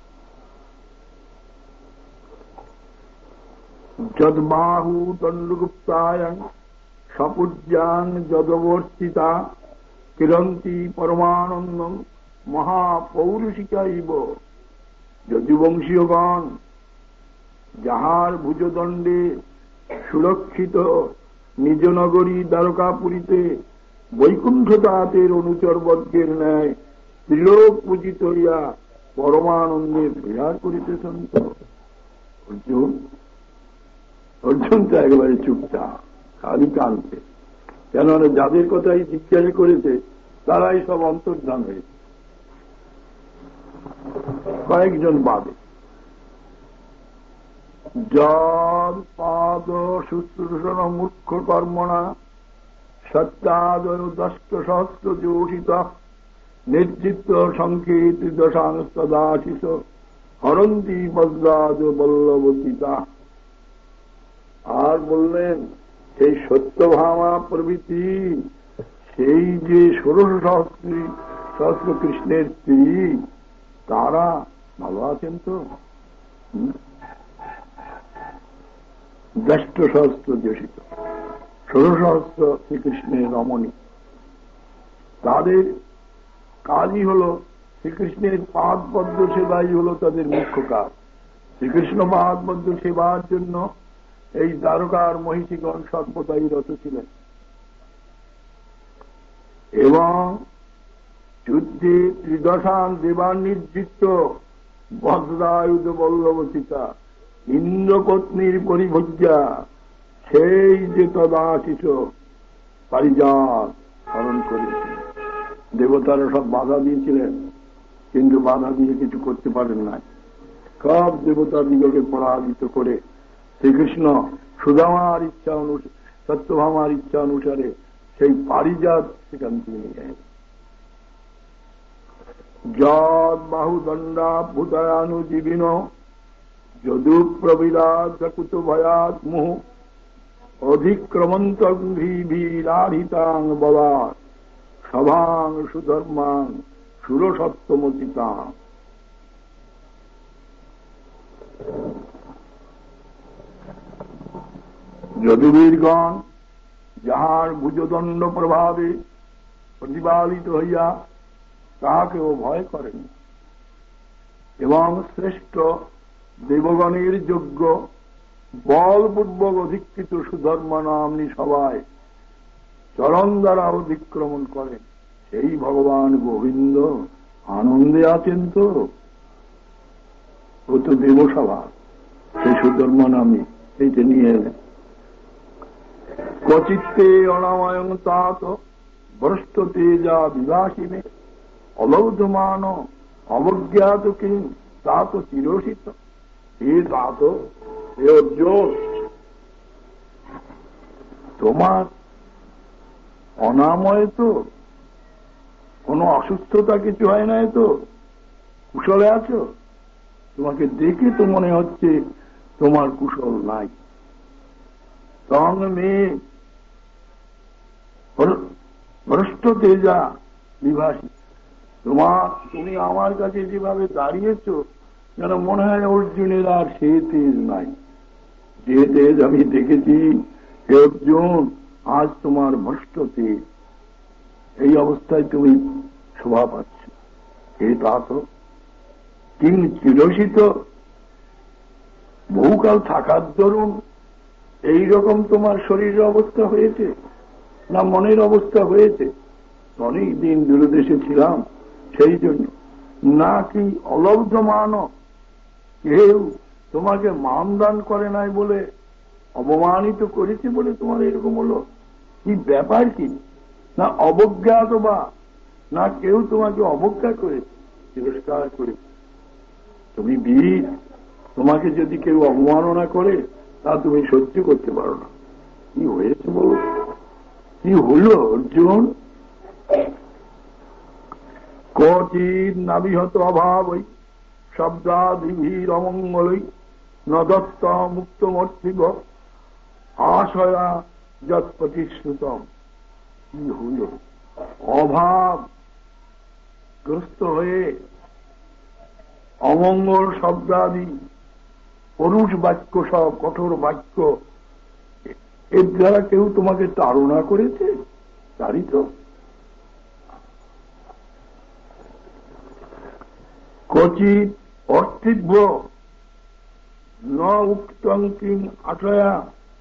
যদ্বাহু দণ্ডগুপ্তায়াং সপূজ্যাং যদবর্তিতা কিরন্তি পরমানন্দম মহাপৌরুষিকা ইব। যদুবংশীয়গণ যাহার ভুজদণ্ডে সুরক্ষিত নিজ নগরী দ্বারকাপুরীতে বৈকুণ্ঠদাতের অনুচর বর্গের ন্যায় ত্রিলোক পূজিত হইয়া পরমানন্দে বিহার করিতেছেন তো। অর্জুন তো একেবারে চুপচাপ, খালি কানছে, কেননা যাদের কথাই জিজ্ঞাসা করেছে তারাই সব অন্তর্ধান হয়েছে, কয়েকজন বাদে। যদ পাদ শুশ্রূষণ মুখ্য কর্মণা সত্যাদয় দষ্ট সহস্র যোষিত নেতৃত্ব সংকেত দশাংশদাশিস হরন্তি বজ্রাজ বল্লবতীতা। আর বললেন সেই সত্যভামা প্রভৃতি, সেই যে 16 সহস্র কৃষ্ণের স্ত্রী, তারা ভালো আছেন তো। দষ্ট সহস্র যোষিত 16 সহস্র শ্রীকৃষ্ণের রমণী, তাদের কাজই হল শ্রীকৃষ্ণের পাদ পদ্ম সেবাই হল তাদের মুখ্য কাজ। শ্রীকৃষ্ণ পাদ পদ্ম সেবার জন্য এই দ্বারকার মহিষীগণ সর্বদাই রত ছিলেন। এবং যুদ্ধে ত্রিদশান দেবানির্জিত বজ্রায়ুধ বল্লবতীতা ইন্দ্রপত্নীর পরিভজ্জা, সেই যে তদাশিস পারিজাত হরণ করেছে। দেবতারা সব বাধা দিয়েছিলেন, কিন্তু বাধা দিয়ে কিছু করতে পারেন নাই। সব দেবতা দিগকে পরাজিত করে শ্রীকৃষ্ণ সুদামার ইচ্ছা অনুসারে, সত্যভামার ইচ্ছা অনুসারে সেই পারিজাত সেখান থেকে নিয়ে গেলেন। যদ বাহুদণ্ডা ভূতায়ানুজীবিন যদু প্রবিরাজকুত ভয়াত মুহ অধিক্রমন্তং ভীরাহিতাং বলাৎ সভাং সুধর্মাং সুরসত্তমতিতাং। যদুবীরগণ যাহার ভুজদণ্ড প্রভাবে প্রতিপালিত হইয়া তাহাকেও ভয় করেন, এবং শ্রেষ্ঠ দেবগণের যোগ্য বলপূর্বক অধিকৃত সুধর্মা নামনি সবাই চরণ দ্বারা অতিক্রমণ করেন, সেই ভগবান গোবিন্দ আনন্দে আছেন তো। ও তো দেবসভা, সেই সুধর্মা নামী সেইটা নিয়ে এলেন। ক্বচিত্তে অনাময়ং তাত ভ্রষ্ট তেজা বিভাসিনে অলৌধমান অবজ্ঞাত কিং তাত চিরসিত। হে তাত, হে অর্জুন, তোমার অনাময় তো, কোনো অসুস্থতা কিছু হয় নাই তো, কুশলে আছো? তোমাকে দেখে তো মনে হচ্ছে তোমার কুশল নাই। তং মেয়ে ভ্রষ্ট তেজা বিভাসী, তুমি আমার কাছে যেভাবে দাঁড়িয়েছ যেন মনে হয় অর্জুনের আর সে তেজ নাই। যে তেজ আমি দেখেছি, হে অর্জুন, আজ তোমার ভ্রষ্টতে এই অবস্থায় তুমি শোভা পাচ্ছ। এই তা তো কিং চিরসিত বহুকাল থাকার দরুন এইরকম তোমার শরীরের অবস্থা হয়েছে, না মনের অবস্থা হয়েছে? অনেক দিন দূরদেশে ছিলাম সেই জন্য, নাকি অলব্ধ মান, কেউ তোমাকে মান দান করে নাই বলে, অবমানিত করেছে বলে তোমার এরকম হলো? কি ব্যাপার কি? না অবজ্ঞাত বা, না কেউ তোমাকে অবজ্ঞা করেছে, তিরস্কার করেছে? তুমি বীর, তোমাকে যদি কেউ অবমাননা করে তা তুমি সহ্য করতে পারো না। কি হয়েছে বলো, কি হলো অর্জুন? কচিৎ নাবিহত অভাবৈ শব্দাদিভির অমঙ্গলৈ ন দত্ত মুক্তমর্থিব আশয়া যৎপ্রতিশ্রুতম। কি হইল? অভাবগ্রস্ত হয়ে অমঙ্গল শব্দাদি পরুষ বাক্য, সব কঠোর বাক্য, এর দ্বারা কেউ তোমাকে তাড়না করেছে? তারিত কচিৎ অর্থিভ্য ন উক্তং কিং আশয়া।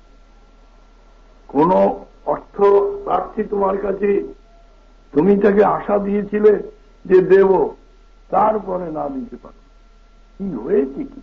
কোন অর্থ প্রার্থী তোমার কাছে, তুমি তাকে আশা দিয়েছিলে যে দেব, তারপরে না দিতে পারো? কি হয়েছে কি?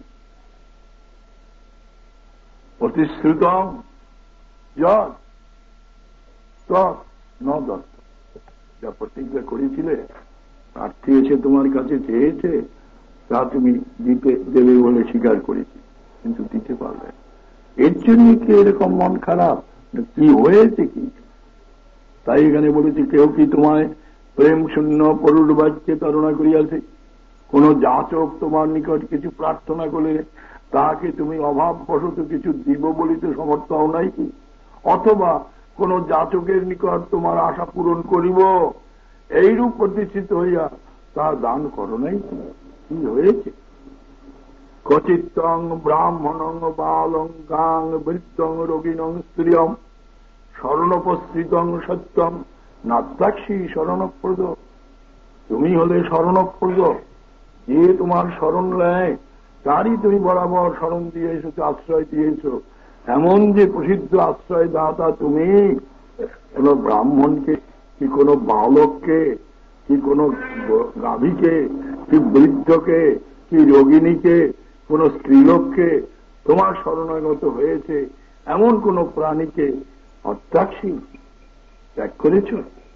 প্রতিশ্রুতং যৎ তৎ ন দত্ত। যা প্রতিজ্ঞা করেছিলে, প্রার্থী এসে তোমার কাছে চেয়েছে, তা তুমি দেবে বলে স্বীকার করেছি, কিন্তু দিতে পারবে। এর জন্য কি এরকম মন খারাপ? কি হয়েছে কি? তাই এখানে বলেছি, কেউ কি তোমায় প্রেম শূন্য পরুর বাক্যে তাড়না করিয়াছে? কোন যাচক তোমার নিকট কিছু প্রার্থনা করলে তাকে তুমি অভাববশত কিছু দিব বলিতে সমর্থ হও নাই কি? অথবা কোন যাচকের নিকট তোমার আশা পূরণ করিব এইরূপ প্রতিষ্ঠিত হইয়া তার দান করো নাই কি? কি হয়েছে? কচিত্তং ব্রাহ্মণং বালং গাং বৃদ্ধং রোগিণং স্ত্রিয়ং শরণোপস্থিতং সত্যম নাত্যাক্ষী শরণপ্রদ। তুমি হলে শরণপ্রদ, যে তোমার শরণ নেয় তারই তুমি বরাবর শরণ দিয়ে এসেছো, আশ্রয় দিয়েছো। এমন যে প্রসিদ্ধ আশ্রয় দাতা তুমি, কোন ব্রাহ্মণকে কি কোন বালককে কি কোন গাভীকে কি বৃদ্ধকে কি রোগিণীকে কোন স্ত্রীলোককে তোমার শরণাগত হয়েছে এমন কোন প্রাণীকে অত্যাক্ষী ত্যাগ করেছ,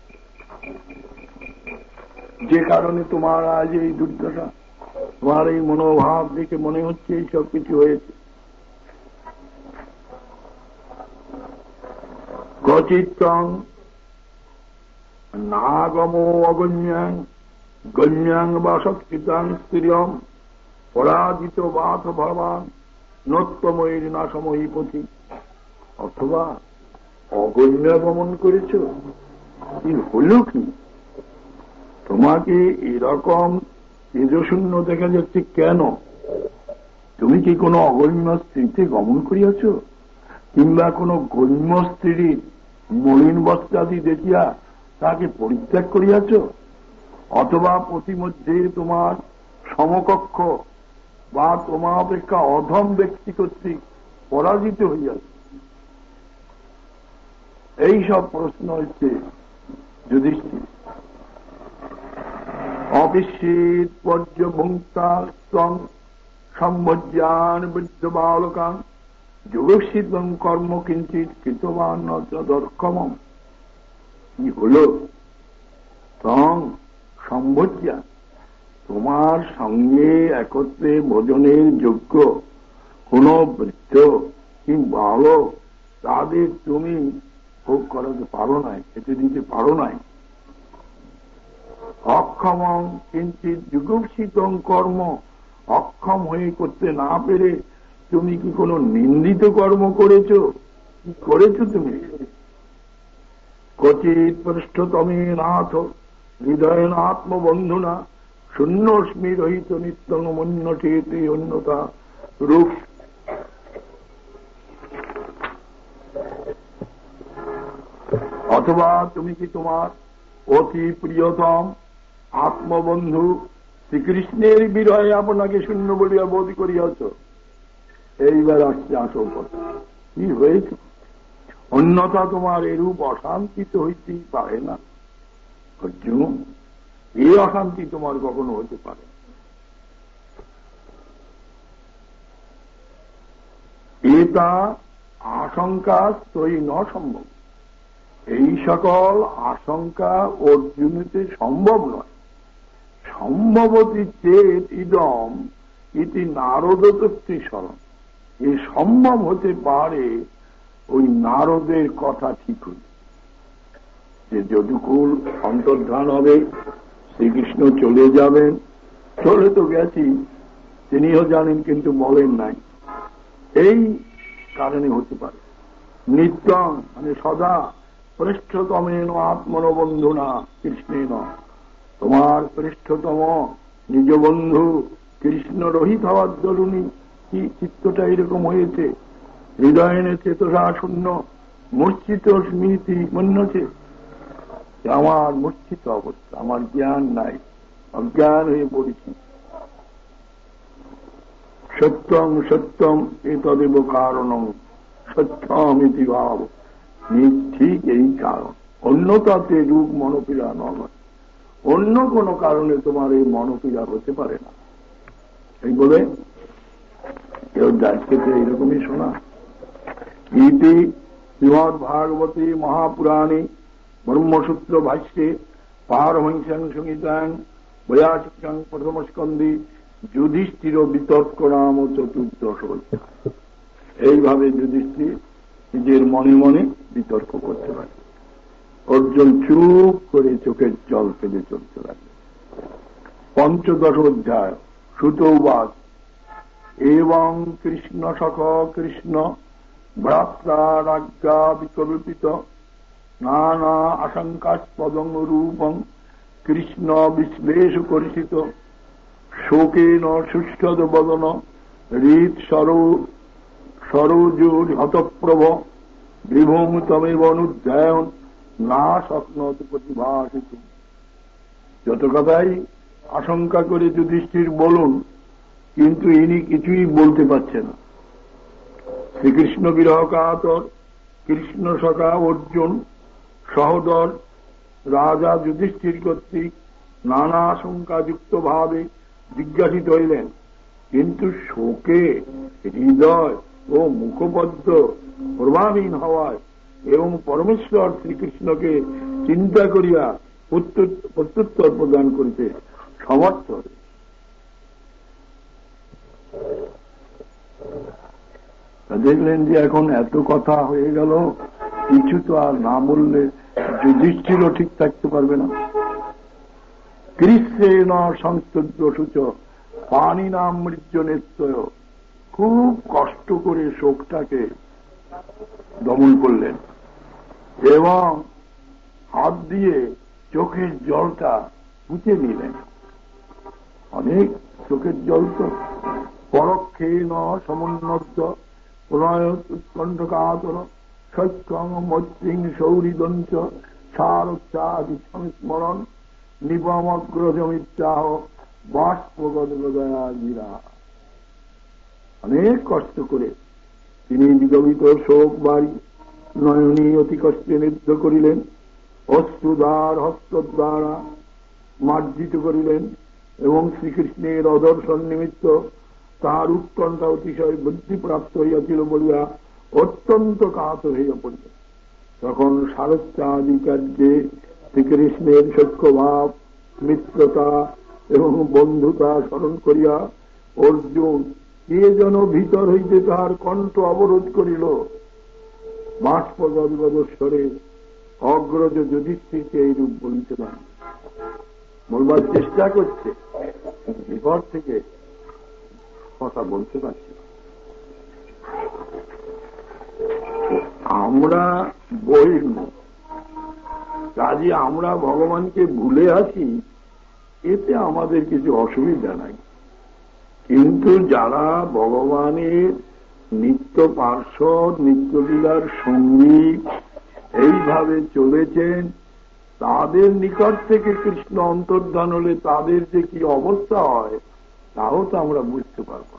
যে কারণে তোমার আজ এই দুর্দশা? তোমার এই মনোভাব দেখে মনে হচ্ছে এই সব কিছু হয়েছে। কচিত্তং নাগমো অগণ্যাং গণ্যাং বা সংস্কৃতাং স্ত্রিয়ং পরাজিত বাথ ভবান নত্যময়ীর না সময়ী পথি। অথবা অগণ্য গমন করেছ, কি হল কি? তোমাকে এরকম তেজশূন্য দেখা যাচ্ছে কেন? তুমি কি কোনো অগণ্য স্ত্রীতে গমন করিয়াছ, কিংবা কোন গণ্য স্ত্রীর মলিন বস্ত্রাদি দেখিয়া তাকে পরিত্যাগ করিয়াছ? অথবা প্রতিমধ্যে তোমার সমকক্ষ বা তোমার অপেক্ষা অধম ব্যক্তি কর্তৃক পরাজিত হইয়াছে? এই সব প্রশ্ন হচ্ছে যুধিষ্ঠির। অবিশ্বিত পর্যভুক্তা সম্ভজ্ঞান বৃদ্ধ বালকান যোগশীত কর্ম কিঞ্চিত কৃতবান যদর্কম। কি হল? তং সম্ভজ্ঞা, তোমার সঙ্গে একত্রে ভোজনের যোগ্য কোন বৃদ্ধ কি বালক তাদের তুমি ভোগ করাতে পারো নাই, খেতে দিতে পারো নাই। অক্ষম কিঞ্চিত যুগোপসিত কর্ম, অক্ষম হয়ে করতে না পেরে তুমি কি কোনো নিন্দিত কর্ম করেছ? কি করেছ তুমি? কচিৎ পৃষ্ঠতমে নাথ হৃদয়ন আত্মবন্ধুনা শূন্যস্মি রহিত নিত্যং মন্যঠেতে অন্যতা রূপ। অথবা তুমি কি তোমার অতি প্রিয়তম আত্মবন্ধু শ্রীকৃষ্ণের বিরহে আপনাকে শূন্য বলিয়া বোধ করিয়াছ? এইবার আসছে আসল কথা, কি হয়েছে? অন্যথা তোমার এরূপ অশান্তি তো হইতেই পারে না অর্জুন, এই অশান্তি তোমার কখনো হতে পারে। এটা আশঙ্কা তৈ ন সম্ভব, এই সকল আশঙ্কা অর্জুনতে সম্ভব নয়। সম্ভবতী চেত ইদম ইতি নারদোক্তি স্মরণ, এ সম্ভব হতে পারে ওই নারদের কথা ঠিক হইল, যে যদুকুল অন্তর্ধান হবে, শ্রীকৃষ্ণ চলে যাবেন, চলে তো গেছি তিনিও জানেন কিন্তু বলেন নাই, এই কারণে হতে পারে। নিত্যম মানে সদা পৃষ্ঠতমেন আত্মনবন্ধুনা কৃষ্ণেন, তোমার পৃষ্ঠতম নিজ বন্ধু কৃষ্ণ রহিত হওয়ার দরুনি কি চিত্তটা এরকম হয়েছে। হৃদয়নে চেতসা শূন্য মূর্ছিত স্মৃতি মন্যছে, আমার মূর্ছিত অবস্থা, আমার জ্ঞান নাই, অজ্ঞান হয়ে পড়েছি। সত্যম সত্যম এতদেব কারণম সত্যম ইতি ভাব, ঠিক এই কারণ, অন্যতাতে রূপ মনোপীড়া নয়, অন্য কোন কারণে তোমার এই মনোপীড়া হতে পারে না। এই বলে কেউ দায়িত্বে এইরকমই শোনা। ইতি শ্রীমদ ভাগবতী মহাপুরাণে ব্রহ্মসূত্র ভাষ্যে পারমহংস্যাং সংহিতাং বয়াচিকাং প্রথম স্কন্ধে যুধিষ্ঠির বিতর্ক নাম চতুর্দশ। এইভাবে যুধিষ্ঠির নিজের মনে মনে বিতর্ক করতে পারে। অর্জুন চুপ করে চোখের জল ফেলে চলতে লাগে। পঞ্চদশ অধ্যায় সুতৌবাদ এবং কৃষ্ণ সখ কৃষ্ণ ভ্রাত্রাজ্ঞা বিকল্পিত নানা আশঙ্কাস্পদং রূপং কৃষ্ণ বিশ্লেষ করিষিত শোকেন সুষ্ঠদ বদন হৃৎ সরোজোর হতপ্রভ বিভূম তমেব অনুধ্যায়ন না স্বপ্নত প্রতিভাসিত। যত কথাই আশঙ্কা করে যুধিষ্ঠির বলুন, কিন্তু ইনি কিছুই বলতে পারছে না। শ্রীকৃষ্ণ বিরহ কাতর কৃষ্ণ সখা অর্জুন সহদর রাজা যুধিষ্ঠির কর্তৃক নানা আশঙ্কাযুক্ত ভাবে জিজ্ঞাসিত হইলেন, কিন্তু শোকে হৃদয় ও মুখপদ্ম প্রভাবহীন হওয়ায় এবং পরমেশ্বর শ্রীকৃষ্ণকে চিন্তা করিয়া প্রত্যুত্তর প্রদান করিতে সমর্থ। দেখলেন যে এখন এত কথা হয়ে গেল, কিছু তো আর না বললে যুধিষ্ঠিরও ঠিক থাকতে পারবে না। কৃষ্ণেন সংস্তুত পানি নাম মৃত্যুনেত্তয়, খুব কষ্ট করে শোকটাকে দমন করলেন এবং হাত দিয়ে চোখের জলটা মুছে নিলেন। অনেক চোখের জল তো পরক্ষে ন সমুন্নত প্রণয় উৎকণ্ঠ কাতর সত্যং মৈত্রীং সৌহৃদঞ্চ সারচ্ছাদি সংস্মরণ নিপমগ্রজমিত্যাহ বাষ্পগদয়া। অনেক কষ্ট করে তিনি বিগমিত শোক বাড়ি নয়নী অতি কষ্টে নিদ্ধ করিলেন, অশ্রুদ্বার হস্ত দ্বারা মার্জিত করিলেন এবং শ্রীকৃষ্ণের অদর্শন নিমিত্ত তাহার উৎকণ্ঠা অতিশয় বুদ্ধিপ্রাপ্ত হইয়াছিল বলিয়া অত্যন্ত কাতর হইয়া পড়িলেন। তখন সারস্যাদি কার্যে শ্রীকৃষ্ণের সখ্যভাব মিত্রতা এবং বন্ধুতা স্মরণ করিয়া অর্জুন কে যেন ভিতর হইতে তাহার কণ্ঠ অবরোধ করিল। বাষ্পগদস্বরে অগ্রজ যুধিষ্ঠিরকে এইরূপ বলিছিলেন, বলবার চেষ্টা করছে, বিপদ থেকে কথা বলতে পারছি। আমরা বৈর্ণ কাজে আমরা ভগবানকে ভুলে আসি, এতে আমাদের কিছু অসুবিধা নাই। কিন্তু যারা ভগবানের নিত্য পার্শ্বদ নিত্যলীলার সঙ্গী এইভাবে চলেছেন, তাদের নিকট থেকে কৃষ্ণ অন্তর্ধান হলে তাদের যে কি অবস্থা হয় তাও তো আমরা বুঝতে পারব।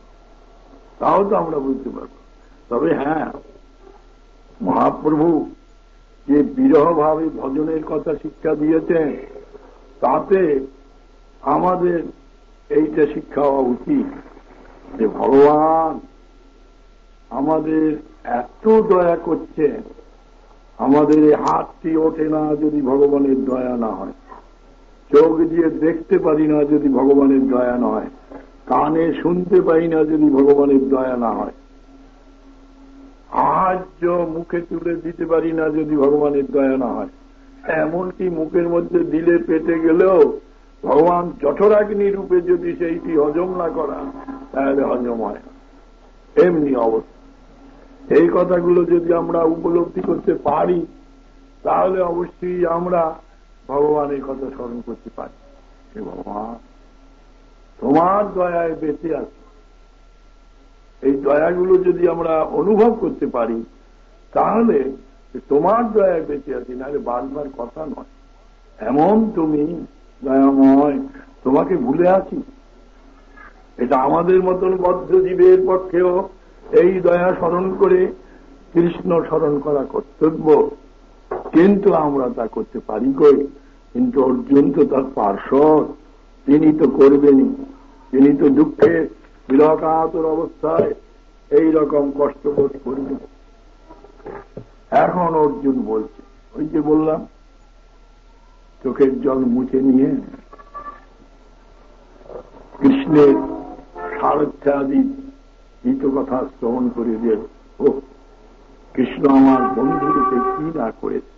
তবে হ্যাঁ, মহাপ্রভু যে বিরহ ভাবে ভজনের কথা শিক্ষা দিয়েছেন, তাতে আমাদের এইটা শিক্ষা হওয়া উচিত যে ভগবান আমাদের এত দয়া করছেন, আমাদের এই হাতটি ওঠে না যদি ভগবানের দয়া না হয়, চোখ দিয়ে দেখতে পারি না যদি ভগবানের দয়া না হয়, কানে শুনতে পাই না যদি ভগবানের দয়া না হয়, আজ মুখে তুলে দিতে পারি না যদি ভগবানের দয়া না হয়, এমনকি মুখের মধ্যে দিলে পেটে গেলেও ভগবান জঠরাগ্নি রূপে যদি সেইটি হজম না করা, তাহলে হজম হয় না, এমনি অবস্থা। এই কথাগুলো যদি আমরা উপলব্ধি করতে পারি, তাহলে অবশ্যই আমরা ভগবানের কথা স্মরণ করতে পারি। ভগবান তোমার দয়ায় বেঁচে আছে, এই দয়াগুলো যদি আমরা অনুভব করতে পারি, তাহলে তোমার দয়ায় বেঁচে আছি, নাহলে বারবার কথা নয়। এমন তুমি দয়াময়, তোমাকে ভুলে আছি। এটা আমাদের মতন বদ্ধ জীবের পক্ষেও এই দয়া স্মরণ করে কৃষ্ণ স্মরণ করা কর্তব্য, কিন্তু আমরা তা করতে পারি কই? কিন্তু অর্জুন তো তার পার্শ্বদ, তিনি তো করবেনই। তিনি তো দুঃখে বিরহকাতর অবস্থায় এই রকম কষ্ট বোধ করবেন। এখন অর্জুন বলছে, ওই যে বললাম, চোখের জল মুছে নিয়ে কৃষ্ণের সারথ্যাদি হিত কথা শ্রবণ করে দিয়ে, ও কৃষ্ণ আমার বন্ধুরূপে কি না করেছে।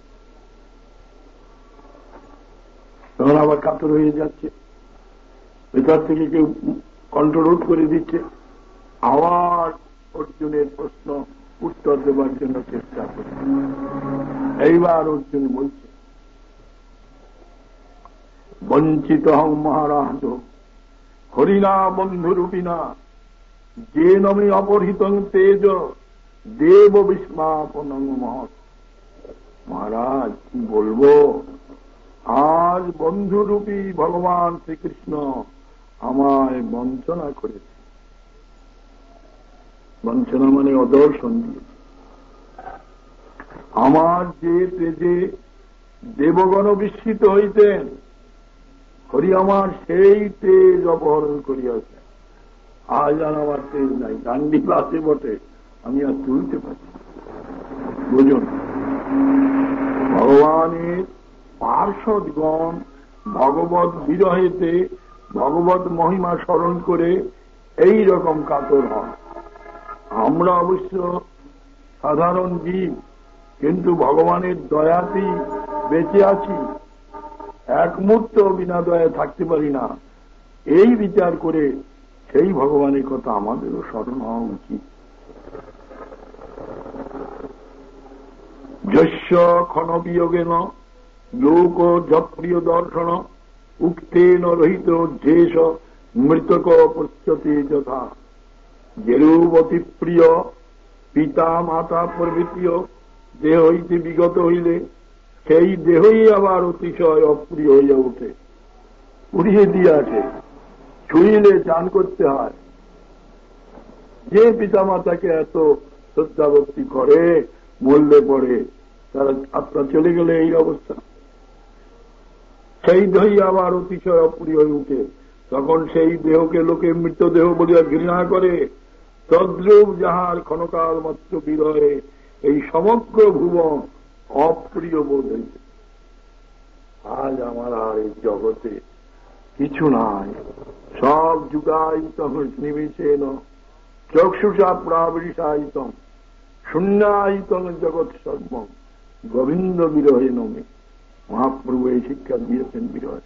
তখন আবার কাতর হয়ে যাচ্ছে, ভেতর থেকে কেউ কণ্ঠরোধ করে দিচ্ছে, আবার অর্জুনের প্রশ্ন উত্তর দেবার জন্য চেষ্টা করছে। এইবার অর্জুন বলছে, বঞ্চিত হং মহারাজ হরিণা বন্ধুরূপিণা যে নমি অপহৃতং তেজ দেব বিস্মাপনং মহৎ। মহারাজ কি বলবো, আজ বন্ধুরূপী ভগবান শ্রীকৃষ্ণ আমায় বঞ্চনা করেছে। বঞ্চনা মানে অদর্শন দিয়েছে। আমার যে তেজে দেবগণ বিস্মিত হইতেন, হরি আমার সেই তেজ অপহরণ করিয়াছে। আজ আর আমার তেজ নাই, ডান্ডিল আছে বটে, আমি আর তুলতে পারছি। বুঝুন, ভগবানের পার্শ্বদগণ ভগবত বিরহেতে ভগবত মহিমা স্মরণ করে এই রকম কাতর হন। আমরা অবশ্য সাধারণ জীব, কিন্তু ভগবানের দয়াতেই বেঁচে আছি, এক মুহূর্ত বিনা দয়ায় থাকতে পারি না। এই বিচার করে সেই ভগবানের কথা আমাদেরও স্মরণ হওয়া উচিত। যস্য ক্ষণ বিয়োগেন লোক যপ্রিয় দর্শন উক্তেন রহিত যেষ মৃতক পশ্যতে যথা। যেরূপ অতি প্রিয় পিতা মাতা প্রভৃতিও দেহ হইতে বিগত হইলে সেই দেহই আবার অতিশয় অপ্রিয় হইয়া ওঠে, উড়িয়ে দিয়ে আসে। ছুঁইলে চান করতে হয়। যে পিতা মাতাকে এত শ্রদ্ধা ভক্তি করে, মরলে পড়ে তারা আত্মা চলে গেলে এই অবস্থা, সেই দেহই আবার অতিশয় অপ্রিয় হয়ে উঠে। তখন সেই দেহকে লোকে মৃতদেহ বলিয়া ঘৃণা করে। তদ্রূপ যাহার ক্ষণকাল মাত্র বিরহে এই সমগ্র ভুবন অপ্রিয় বোধ হইছে। আজ আমার আর এই জগতে কিছু নাই, সব যুগায়িতম নিমিষেন চক্ষুষা প্রাবৃষায়িতম শূন্যায়িতম জগৎ সর্বম গোবিন্দ বিরহে নমে। মহাপ্রভু এই শিক্ষা দিয়েছেন বিরহে।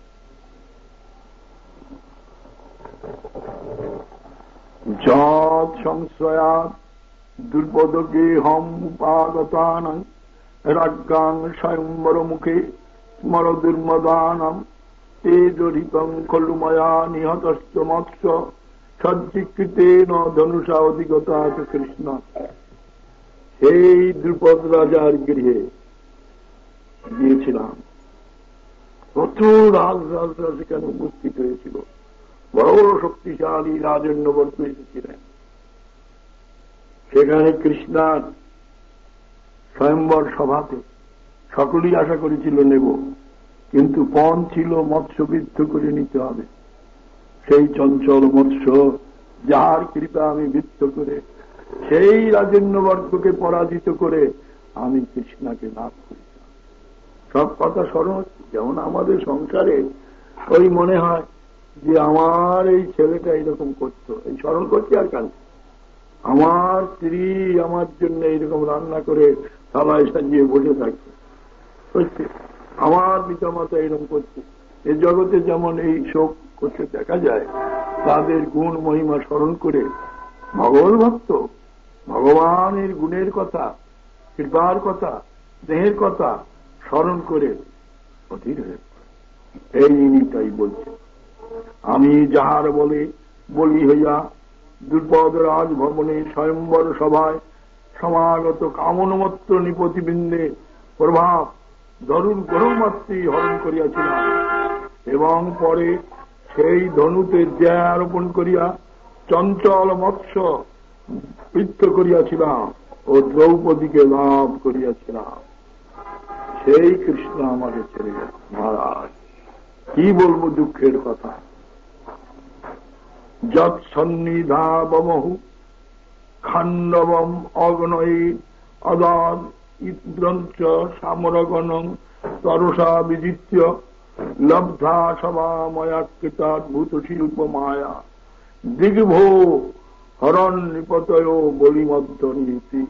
যৎ সংশয়াৎ দুর্পদ গেহম উপাগতানাং রাজ্ঞাং স্বয়ম্বর মুখে স্মর দুর্মদানাম তেজরিতং খলু ময়া নিহতশ্চ মৎস্য সজ্জিকৃতেন ধনুষা অধিগতা কৃষ্ণ। সেই দ্রুপদ রাজার গৃহে করিয়াছিলাম। প্রচুর রাজরাজরা সেখানে উপস্থিত হয়েছিল, বড় বড় শক্তিশালী রাজন্যবর্গ এসেছিলেন। সেখানে কৃষ্ণার স্বয়ম্বর সভাতে সকলেই আশা করেছিল নেব, কিন্তু পণ ছিল মৎস্যবিদ্ধ করে নিতে হবে। সেই চঞ্চল মৎস্য যার কৃপা আমি বিদ্ধ করে সেই রাজন্যবর্গকে পরাজিত করে আমি কৃষ্ণাকে লাভ করেছিলাম। সব কথা স্মরণ হচ্ছে। যেমন আমাদের সংসারে ওই মনে হয় যে আমার এই ছেলেটা এইরকম করতো, এই স্মরণ করছি আর কেন, আমার স্ত্রী আমার জন্য এইরকম রান্না করে থালায় সাজিয়ে বসে থাকছে, আমার পিতামাতা এরকম করছে। এই জগতে যেমন এই শোক করতে দেখা যায়, তাদের গুণ মহিমা স্মরণ করে ভগবত ভক্ত ভগবানের গুণের কথা, কৃপার কথা, স্নেহের কথা স্মরণ করে অধীর হয়ে পড়ে। এই নিমিত্তাই বলছে, আমি যাহার বলে বলি হইয়া দুর্পদ রাজভবনে স্বয়ম্বর সভায় সমাগত কামনমত্র নিপতিবৃন্দে প্রভাব দরুণ গরুমাত্রী হরণ করিয়াছিলাম, এবং পরে সেই ধনুতে জ্যা আরোপণ করিয়া চঞ্চল মৎস্য বৃদ্ধ করিয়াছিলাম ও দ্রৌপদীকে লাভ করিয়াছিলাম। সেই কৃষ্ণ আমাকে ছেড়ে গেছে। মহারাজ, কি বলবো দুঃখের কথা। যৎ সন্নিধাবমহু খাণ্ডবম অগণৈ অদাদ ইন্দ্রঞ্চ সামরগণং তরসা বিজিত্য লব্ধা সভা ময়া কৃতাদ্ভুত শিল্প মায়া দিগ্ভো হরণ নিপতয় বলিমধ্য নীতি।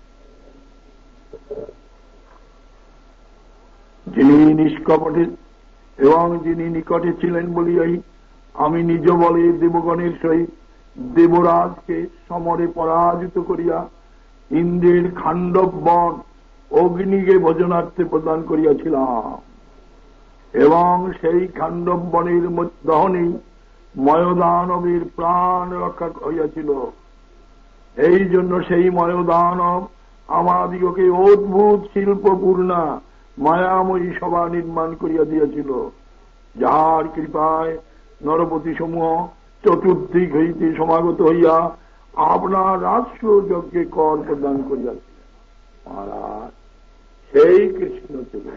যিনি নিষ্কপটে এবং যিনি নিকটে ছিলেন বলিয়াই আমি নিজ বলে দেবগণের সহিত দেবরাজকে সমরে পরাজিত করিয়া ইন্দ্রের খাণ্ডব বন অগ্নিকে ভোজনার্থে প্রদান করিয়াছিলাম, এবং সেই খাণ্ডব বনের দহনেই ময়দানবের প্রাণ রক্ষা হইয়াছিল। এই জন্য সেই ময়দানব আমাদিগকে অদ্ভুত শিল্পপূর্ণা মায়াময়ী সভা নির্মাণ করিয়া দিয়াছিল, যাহার কৃপায় নরপতি সমূহ চতুর্দিক হইতে সমাগত হইয়া আপনার রাষ্ট্র যজ্ঞে কর প্রদান করিয়াছিলেন। মহারাজ, সেই কৃষ্ণ ছিলেন।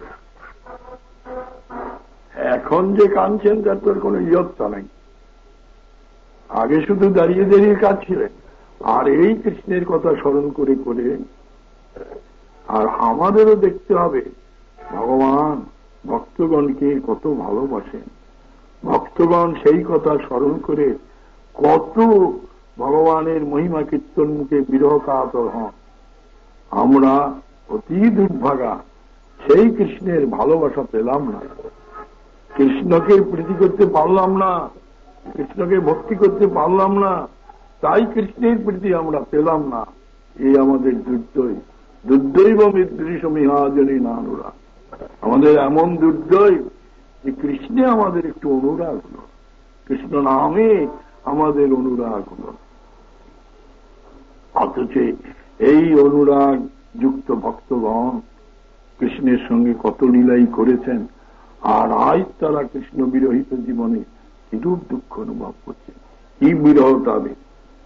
এখন যে কাঁদছেন তার তোর কোন ইয়ত্তা নাই। আগে শুধু দাঁড়িয়ে দাঁড়িয়ে কাঁদছিলেন, আর এই কৃষ্ণের কথা স্মরণ করে করে। আর আমাদেরও দেখতে হবে ভগবান ভক্তগণকে কত ভালোবাসেন। ভক্তগণ সেই কথা স্মরণ করে কত ভগবানের মহিমা কীর্তন মুখে বিরহ কাতর হন। আমরা অতি দুর্ভাগা, সেই কৃষ্ণের ভালোবাসা পেলাম না, কৃষ্ণকে প্রীতি করতে পারলাম না, কৃষ্ণকে ভক্তি করতে পারলাম না, তাই কৃষ্ণের প্রীতি আমরা পেলাম না। এই আমাদের দুর্দয়। দুর্দৈব মৃদৃশমিহাজনী নানুরা, আমাদের এমন দুর্দয় যে কৃষ্ণে আমাদের একটু অনুরাগ হল, কৃষ্ণ নামে আমাদের অনুরাগ হল। অথচ এই অনুরাগ যুক্ত ভক্তগণ কৃষ্ণের সঙ্গে কত লীলাই করেছেন, আর আজ তারা কৃষ্ণ বিরহিত জীবনে কিরূপ দুঃখ অনুভব করছে, কি বিরহ তাদের।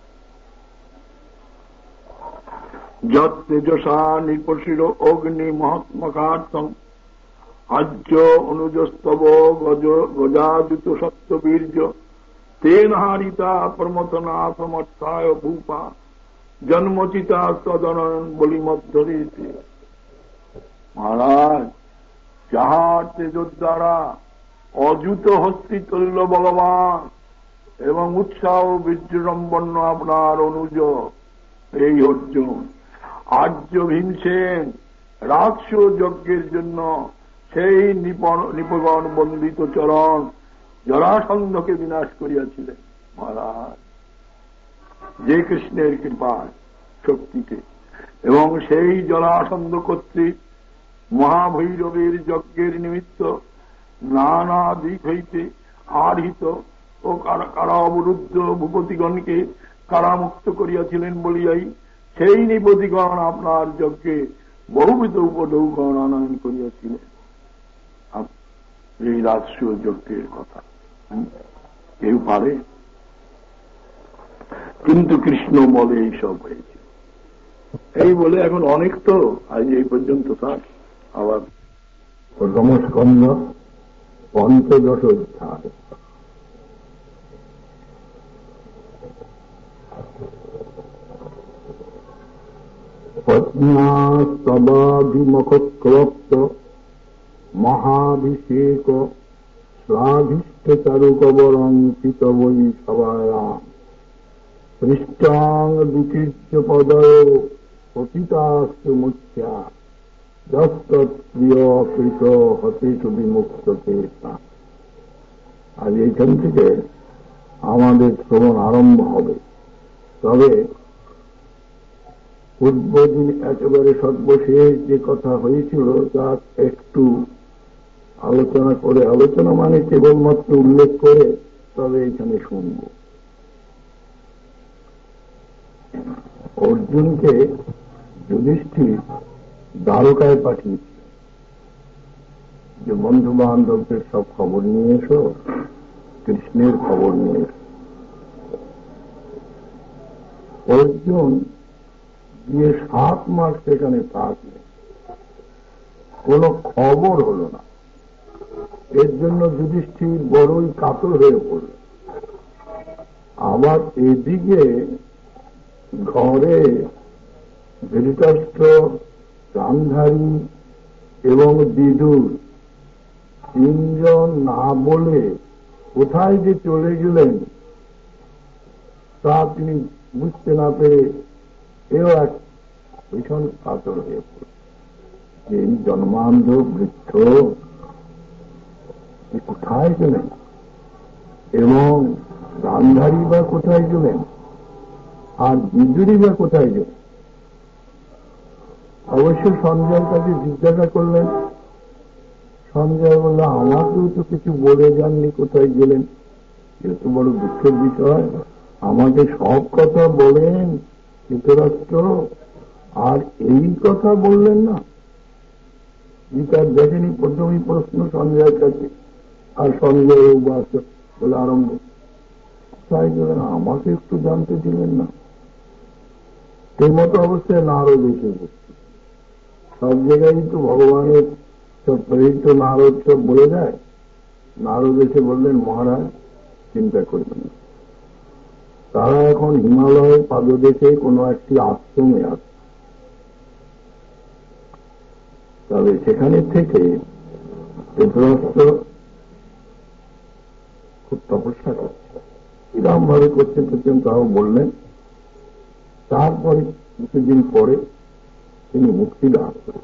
যৎ তেজসা নির্পশির অগ্নি মহাত্মকার্থম আজ্য অনুজস্তব গজাযুত সত্যবীর্য তেন হারিতা প্রমথনা সমর্থায় ভূপা জন্মচিতা সদনন বলিমধ্যরিতে। মহারাজ, যাহার তেজর দ্বারা অযুত হস্তি তুল্য ভগবান এবং উৎসাহ বীর্যসম্পন্ন আপনার অনুজ এই অর্জুন আর্য ভীমসেন রাজস্ব যজ্ঞের জন্য সেই নিপগণ বন্দিত চরণ জরাসন্ধকে বিনাশ করিয়াছিলেন। মহারাজ, যে কৃষ্ণের কৃপায় শক্তিতে এবং সেই জরাসন্ধ কর্তৃক মহাভৈরবের যজ্ঞের নিমিত্ত নানা দিক হইতে আহৃত ও কারাবরুদ্ধ ভূপতিগণকে কারামুক্ত করিয়াছিলেন বলিয়াই সেই নিপতিগণ আপনার যজ্ঞে বহুবিধ উপঢৌকন আনয়ন করিয়াছিলেন। এই রাজসূয় যজ্ঞের কথা কেউ পারে? কিন্তু কৃষ্ণ বলে এইসব হয়েছে, এই বলে এখন অনেক তো আজ এই পর্যন্ত থাক। আবার
প্রথমস্কন্ধ পঞ্চদশ অধ্যায়। পদ্মাস্তবাভিমুখক্লপ্ত মহাভিষেক স্বাধিষ্ঠচারুকবরঙ্কিত বৈ সভায়াম পৃষ্টাং বিকৃত্য পদয় পতিতাস্তু মুখ্যা যৎপ্রিয় কৃত হতেষু বিমুক্ত চেতা। আজ এইখান থেকে আমাদের শ্রবণ আরম্ভ হবে। তবে পূর্বদিন একেবারে সর্বশেষ যে কথা হয়েছিল তা একটু আলোচনা করে, আলোচনা মানে কেবলমাত্র উল্লেখ করে তবে এখানে শুনব। অর্জুনকে যুধিষ্ঠির দ্বারকায় পাঠিয়েছে যে বন্ধু বান্ধবদের সব খবর নিয়ে এসো, কৃষ্ণের খবর নিয়ে এসো। অর্জুন গিয়ে 7 মাস সেখানে থাকলে কোন খবর হল না। এর জন্য যুধিষ্ঠির বড়ই কাতর হয়ে পড়ল। আবার এদিকে ঘরে ধৃতরাষ্ট্র, গান্ধারী এবং বিদুর 3 জন না বলে কোথায় যে চলে গেলেন তা তিনি বুঝতে না পেরে এও এক ভীষণ কাতর হয়ে পড়ল। এই জন্মান্ধ বৃদ্ধ কোথায় গেলেন এবং গান্ধারী বা কোথায় গেলেন আর বিদুরী বা কোথায় গেলেন? অবশ্য সঞ্জয়ের কাছে জিজ্ঞাসা করলেন। সঞ্জয় বলল, আমাকেও তো কিছু বলে যাননি কোথায় গেলেন। এত বড় দুঃখের বিষয়, আমাকে সব কথা বলেন ধৃতরাষ্ট্র, আর এই কথা বললেন না। গীতার দেখেনি প্রথমেই প্রশ্ন সঞ্জয়ের কাছে, আর সঞ্জয় বলে আরম্ভ, কোথায় গেলেন আমাকে একটু জানতে দিলেন না। এই মতো অবস্থায় নারদ এসে বসছে। সব জায়গায় তো ভগবানের সব প্রেরিত নারদ সব বলে দেয়। নারদ এসে বললেন, মহারাজ চিন্তা করবেন না, তারা এখন হিমালয়ের পাদদেশে কোনো একটি আশ্রমে আছে। তবে সেখানে থেকে ধৃতরাষ্ট্র খুব তপস্যা করছে, কিরম ভাবে করছেন তাও বললেন। তারপরে কিছুদিন পরে তিনি মুক্তি লাভ করেন।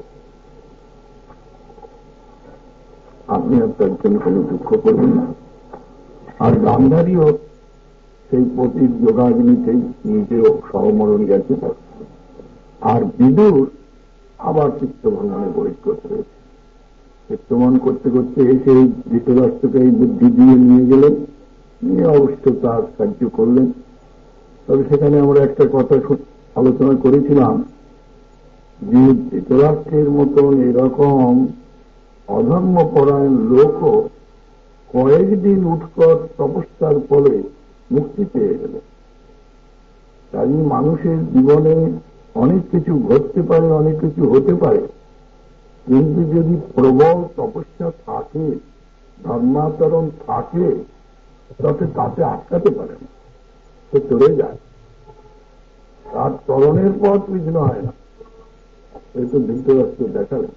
আপনি আর তার জন্য কোনো দুঃখ করবেন না। আর গান্ধারীও সেই পতির যোগাগ্নিতেই নিজেও সহমরণ গেছে। আর বিদুর আবার চিত্ত ভ্রমণে বহিষ্কৃত হয়েছে। চিত্তভ্রমণ করতে করতে এসে ধৃতরাষ্ট্রকে এই বুদ্ধি দিয়ে নিয়ে গেলেন, নিয়ে অবশ্য তার কার্য করলেন। তবে সেখানে আমরা একটা কথা আলোচনা করেছিলাম যে ধৃতরাষ্ট্রের মতন এরকম অধর্মপরায়ণ লোকও কয়েকদিন উৎকট তপস্যার ফলে মুক্তি পেয়ে গেল। তাই মানুষের জীবনে অনেক কিছু ঘটতে পারে, অনেক কিছু হতে পারে, কিন্তু যদি প্রবল তপস্যা থাকে, ধর্মাচরণ থাকে, তাতে আটকাতে পারে না, সে চলে যায়। তার চরণের পথ বিঘ্ন হয় না। এই তো ধৃতরাষ্ট্র দেখালেন।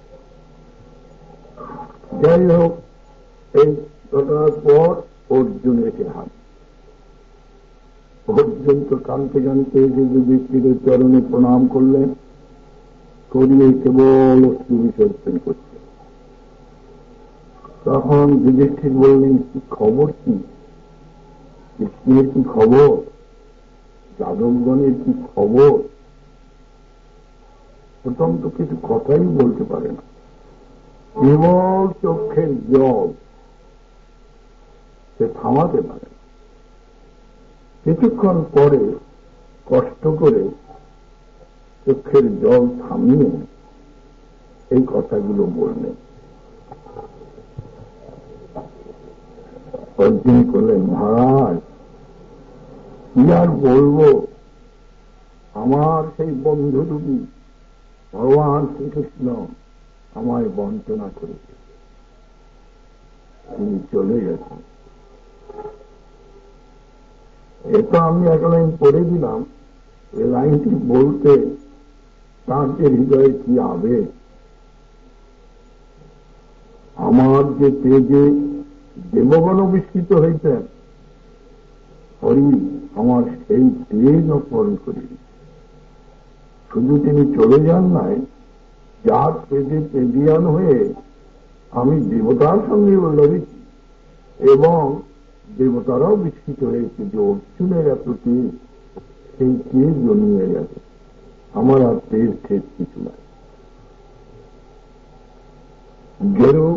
যাই হোক, এই ঘটনার পর অর্জুন এসে হাত। অর্জুন তো কানতে কানতে এসে যুধিষ্ঠিরের চরণে প্রণাম করলেন, করিয়ে কেবল অশ্রু বিসর্জন করছে। তখন যুধিষ্ঠির বললেন, কি খবর, কি কৃষ্ণের কি খবর, যাদবগণের কি খবর? প্রথম তো কিছু কথাই বলতে পারে না, কেবল চোখের জল, সে থামাতে পারে না। কিছুক্ষণ পরে কষ্ট করে চোখের জল থামিয়ে এই কথাগুলো বললেন। অর্জুন করলেন, মহারাজ কি আর বলব, আমার সেই বন্ধুরূপী ভগবান শ্রীকৃষ্ণ আমায় বঞ্চনা করেছে, তিনি চলে গেছেন। এটা আমি এক লাইন পড়ে দিলাম, এই লাইনটি বলতে তার যে হৃদয়ে কি আবেগ, আমার যে তেজে দেবগণ বিস্মিত হইতেন, হরি আমার সেই তেজ অর্পণ করি। শুধু তিনি চলে যান নাই, যার তেজে তেজিয়ান হয়ে আমি দেবতার সঙ্গে লড়েছি এবং দেবতারাও বিস্মিত হয়েছে যে অর্জুনের এত তেজ, সেই তেজ জমিয়ে গেছে, আমার আর তেজ ঠেজ কিছু নাই। গেরু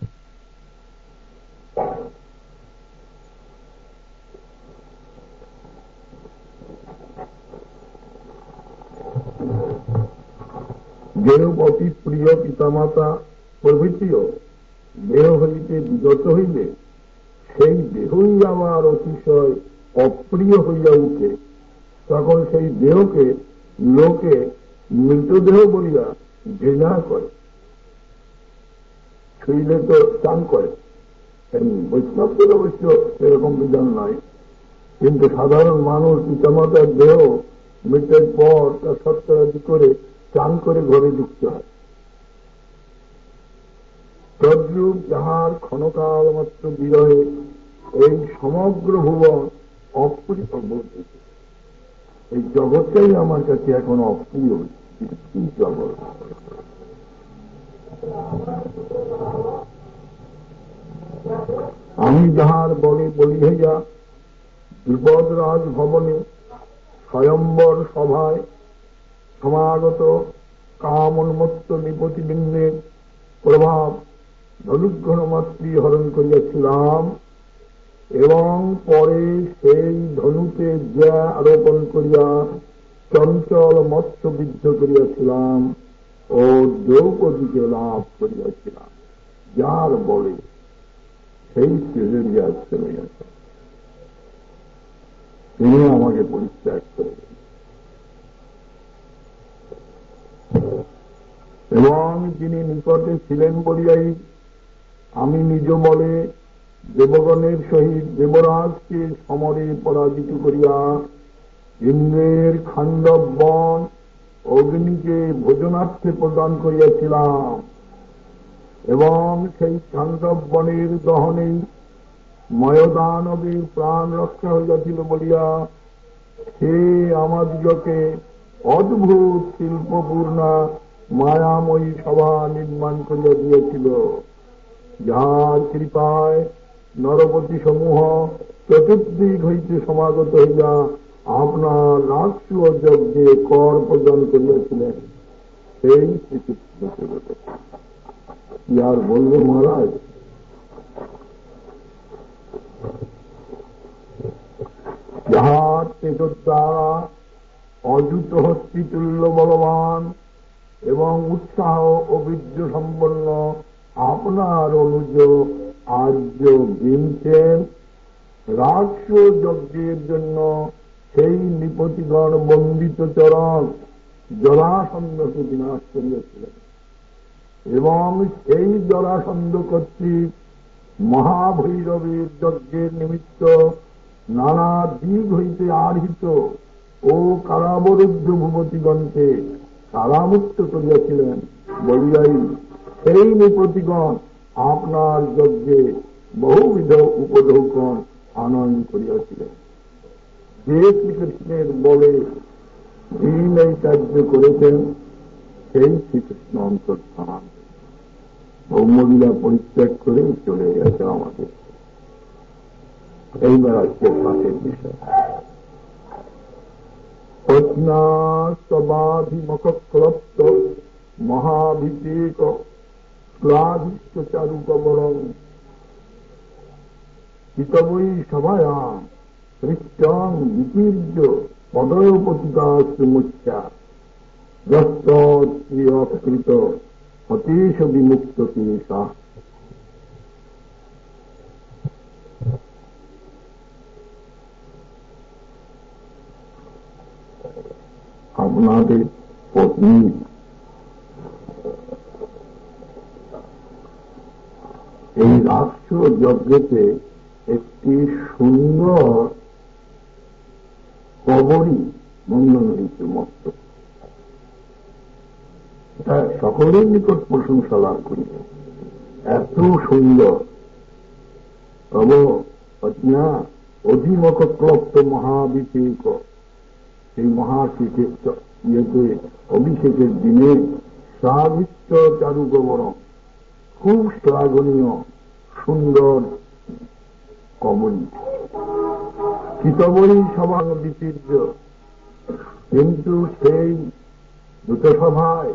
অতি প্রিয় পিতামাতা প্রভৃতিও দেহ হইতে বিগত হইলে সেই দেহই আমার অতিশয় অপ্রিয় হইয়া উঠে, তখন সেই দেহকে লোকে মৃতদেহ বলিয়া ঘৃণা করে, ছুঁইলে তো চান করে। বৈষ্ণবদের অবশ্য সেরকম বিধান নয়, কিন্তু সাধারণ মানুষ পিতামাতার দেহ মৃত্যুর পর তার সত্যাদি করে চান করে ঘরে ঢুকতে হয়। তদ্রূপ যাহার ক্ষণকাল মাত্র বিরহে এই সমগ্র ভুবন অপ্রিয় বলতে, এই জগৎটাই আমার কাছে এখন অপ্রিয়। কি জগৎ! আমি যাহার বলে বলি হইয়া বিপদরাজ ভবনে স্বয়ম্বর সভায় সমাগত কামোন্মত্ত নিপতিবৃন্দের প্রভাব ধনুগ্রহণ মাতৃ হরণ করিয়াছিলাম এবং পরে সেই ধনুতে জ্যা আরোপণ করিয়া চঞ্চল মৎস্যবিদ্ধ করিয়াছিলাম ও দ্রৌপদীকে লাভ করিয়াছিলাম, যার বলে সেই তেজেরিয়া চলে গেছে, তিনি আমাকে পরিত্যাগ করে এবং তিনি নিকটে ছিলেন বলিয়াই আমি নিজ বলে দেবগণের সহিত দেবরাজকে সমরে পরাজিত করিয়া ইন্দ্রের খাণ্ডব বন অগ্নিকে ভোজনার্থে প্রদান করিয়াছিলাম এবং সেই খাণ্ডব বনের দহনেই ময়দানবের প্রাণ রক্ষা হইয়াছিল বলিয়া সে আমাদিগকে অদ্ভুত শিল্পপূর্ণা মায়াময়ী সভা নির্মাণ করিয়া দিয়েছিল, যাহার কৃপায় নরপতি সমূহ চতুর্দিক হইতে সমাগত হইয়া আপনার রাষ্ট্র যজ্ঞে কর প্রদান করিয়াছিলেন। সেই শ্রীকৃষ্ণ কি আর বলব মহারাজ, যাহার তেজর দ্বারা অযুত হস্তিতুল্য বলবান এবং উৎসাহ ও বীর্য সম্পন্ন আপনার অনুজ আর্য ভীমসেন রাষ্ট্র যজ্ঞের জন্য সেই নৃপতিগণ বন্দিত চরণ জরাসন্ধকে বিনাশ করিয়াছিলেন এবং সেই জরাসন্ধ কর্তৃক মহাভৈরবের যজ্ঞের নিমিত্ত নানা দিক হইতে আহৃত ও কারাবরুদ্ধ ভূপতিগণকে কারামুক্ত করিয়াছিলেন বলিয়াই সেই নৃপতিগণ আপনার যজ্ঞে বহুবিধ উপঢৌকন আনয়ন করিয়াছিলেন। যে শ্রীকৃষ্ণের বলে ভীম এই কার্য করেছেন, সেই শ্রীকৃষ্ণ অন্তর্ধান ব্রহ্মলীলা পরিত্যাগ করে চলে গেছে আমাদের। এইবার আজকে পাঠের বিষয় প্রজ্ঞাস্তবাধিমুখক্লপ্ত মহাভিষেক ক্লাধিষ্ট চারুকবরং হিতবৈ সভায়াম হৃষ্টং বিতীর্য পদয়পতিদাসমুচ্ছা যৎকৃত হতেশ বিমুক্ত কেশা। আপনাদের পত্নী এই রাষ্ট্র যজ্ঞেতে একটি সুন্দর কবরী বন্ধন হয়েছে মস্ত। এটা সকলের নিকট প্রশংসা লাভ করি, এত সুন্দর। তব পত্না অধিমক ক্লপ্ত মহাভিষেক, সেই ইয়েতে অভিষেকের দিনে শ্রাবিষ্ট চারুগবর, খুব শ্লাঘনীয় সুন্দর কবরী, চিতবরী সভা বিচির্য। কিন্তু সেই দ্রুতসভায়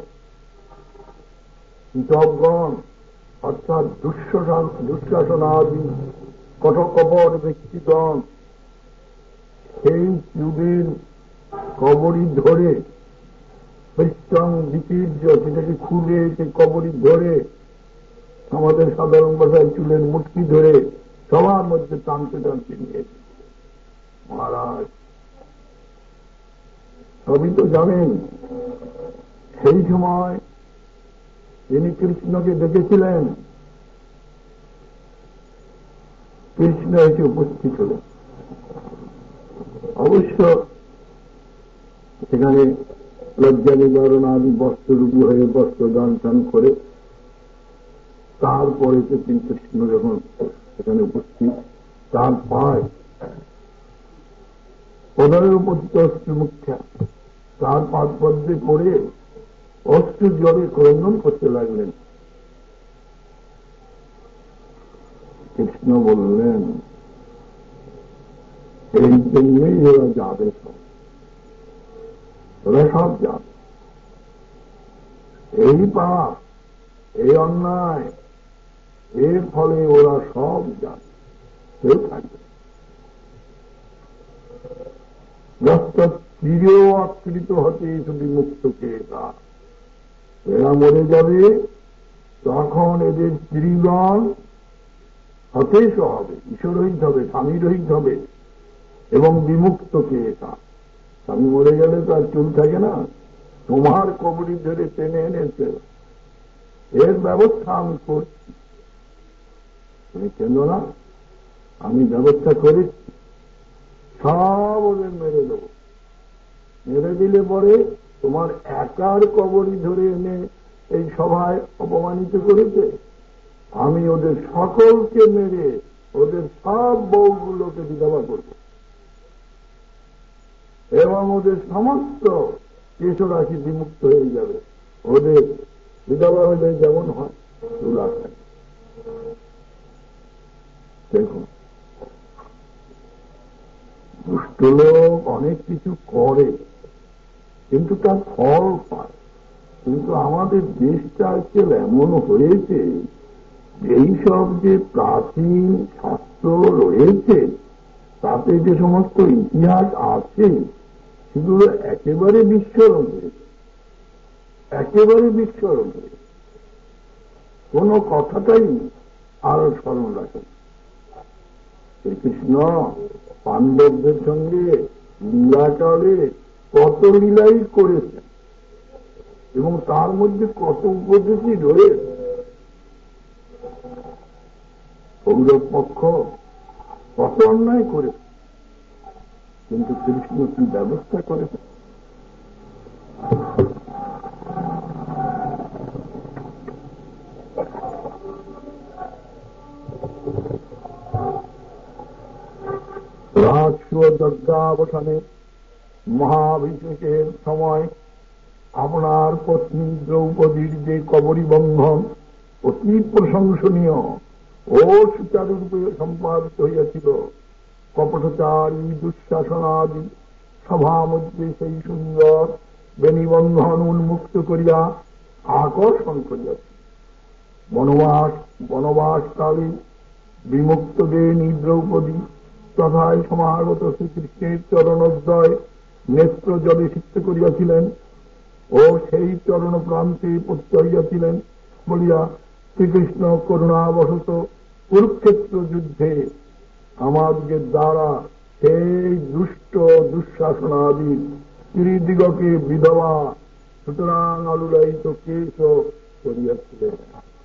চিতবগণ অর্থাৎ দুঃশাসনাদি কঠকপর ব্যক্তিগণ সেই চুলের কবরী ধরে পৃষ্ঠং বিচির্য, সেটাকে খুলে সেই কবরী ধরে, আমাদের সাধারণ ভাষায় চুলের মুটকি ধরে সবার মধ্যে টানতে টানতে নিয়েছে। মহারাজ সবই তো জানেন, সেই সময় তিনি কৃষ্ণকে দেখেছিলেন, কৃষ্ণ এসে উপস্থিত হলেন। অবশ্য সেখানে লজ্জা নিবারণ আদি বস্ত্ররূপী হয়ে বস্ত্র দান টান করে তারপরে তিনি কৃষ্ণ যখন সেখানে উপস্থিত, তার পায় পদরের উপস্থিত অস্ত্রমুখ্যা, তার পাদপদ্মে পড়ে অস্ত্র জলে ক্রন্দন করতে লাগলেন। কৃষ্ণ বললেন, এই জন্যই ওরা যাবে, ওরা সব যাবে, এই পাপ, এই অন্যায়, এর ফলে ওরা সব যাবে, কেউ থাকবে। চিরেও আকৃত হতে শুধু মুক্তকে, এরা মরে যাবে, তখন এদের স্ত্রীগণ হতেশ হবে, ঈশ্বরহিত হবে, স্বামীরহিত হবে এবং বিমুক্তকে একা। স্বামী মরে গেলে তো আর চুল থাকে না, তোমার কবরী ধরে টেনে এনেছে, এর ব্যবস্থা আমি করছি, তুমি কেন না, আমি ব্যবস্থা করেছি, সব ওদের মেরে দেব। মেরে দিলে পরে তোমার একার কবরী ধরে এনে এই সভায় অপমানিত করেছে, আমি ওদের সকলকে মেরে ওদের সব বউগুলোকে বিধবা করব এবং ওদের সমস্ত কেশরাশি বিমুক্ত হয়ে যাবে। ওদের বিধবা হলে যেমন হয় চুলা থাকে। দেখুন, দুষ্ট লোক অনেক কিছু করে কিন্তু তার ফল পায়। কিন্তু আমাদের দেশটা আজকাল এমন হয়েছে, এইসব যে প্রাচীন শাস্ত্র রয়েছে তাতে যে সমস্ত ইতিহাস আছে সেগুলো একেবারে বিস্মরণ হয়েছে, একেবারে বিস্মরণ হয়েছে, কোন কথাটাই আর স্মরণ রাখে। শ্রীকৃষ্ণ পাণ্ডবদের সঙ্গে লীলাকালে কত লীলাই করেছেন এবং তার মধ্যে কত উপদেশই রয়েছে। কৌরব পক্ষ কত অন্যায় করেছে, কিন্তু কৃষ্ণ কি ব্যবস্থা করেছে। যজ্ঞাবসানে মহাভিষেকের সময় আপনার পত্নী দ্রৌপদীর যে কবরী বন্ধন অতি প্রশংসনীয় ও সুচারুরূপে সম্পাদিত হইয়াছিল, কপটচারী দুঃশাসনাদি সভা মধ্যে সেই সুন্দর বেনিবন্ধন উন্মুক্ত করিয়া আকর্ষণ করিয়াছে। বনবাসকালে বিমুক্ত দেনী দ্রৌপদী তথায় সমাগত শ্রীকৃষ্ণের চরণোদ্বয় নেত্র জলে সিক্ত করিয়াছিলেন ও সেই চরণ প্রান্তে পতিত হইয়াছিলেন বলিয়া শ্রীকৃষ্ণ করুণাবশত কুরুক্ষেত্র যুদ্ধে আমাদের দ্বারা সেই দুষ্ট দুঃশাসনাদি স্ত্রীদিগকে বিধবা সুতরাং আলুলায়িত কেশ করিয়াছিলেন।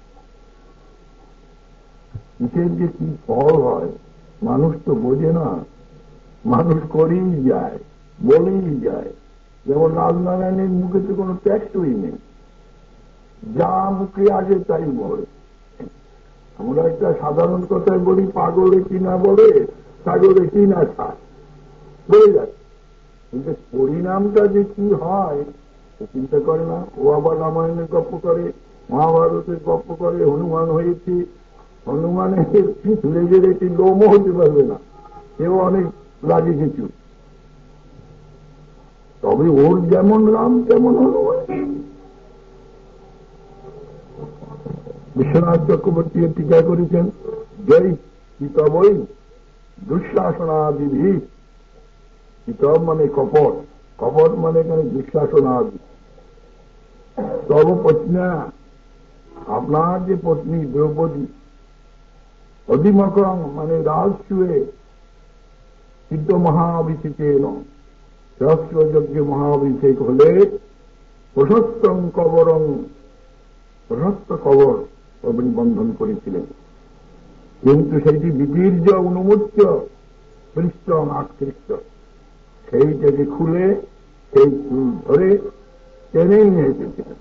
কিসের যে কি ফল হয় মানুষ তো বোঝে না, মানুষ করেই যায়, বলেই যায়। যেমন রাজনারায়ণের মুখে তো কোনো ট্যাক্সই নেই, যা মুখে আসে তাই বলে। আমরা একটা সাধারণ কথায় বলি, পাগলে কিনা বলে সাগরে কিনা খায়, বলে যাচ্ছে। কিন্তু পরিণামটা যে কি হয় চিন্তা করে না। ও আবার রামায়ণের গল্প করে, মহাভারতের গল্প করে, হনুমান হয়েছি, হনুমানের লেজের একটি লোমও হতে পারবে না, কেউ অনেক লাগে কিছু। তবে ওর যেমন রাম তেমন হনুমান। বিশ্বনাথ চক্রবর্তী টিকা করেছেন, জয় কিতবই দুঃশাসনাদিভি। কিতব মানে কপট, কপট মানে এখানে দুঃশাসনাদি। তব পত্না, আপনার যে পত্নী দ্রৌপদী, অধিমকরং মানে রাজসুয়ে সিদ্ধ মহাভিষেকেন, সহস্রযজ্ঞে মহাভিষেক হলে প্রশস্তং কবরং, প্রশস্ত কবর বন্ধন করেছিলেন। কিন্তু সেইটি বিদীর্য অনুমুচ্চ পৃষ্ঠং আকৃষ্ট, সেইটাকে খুলে সেই চুল ধরে টেনে নিয়ে এসেছিলেন।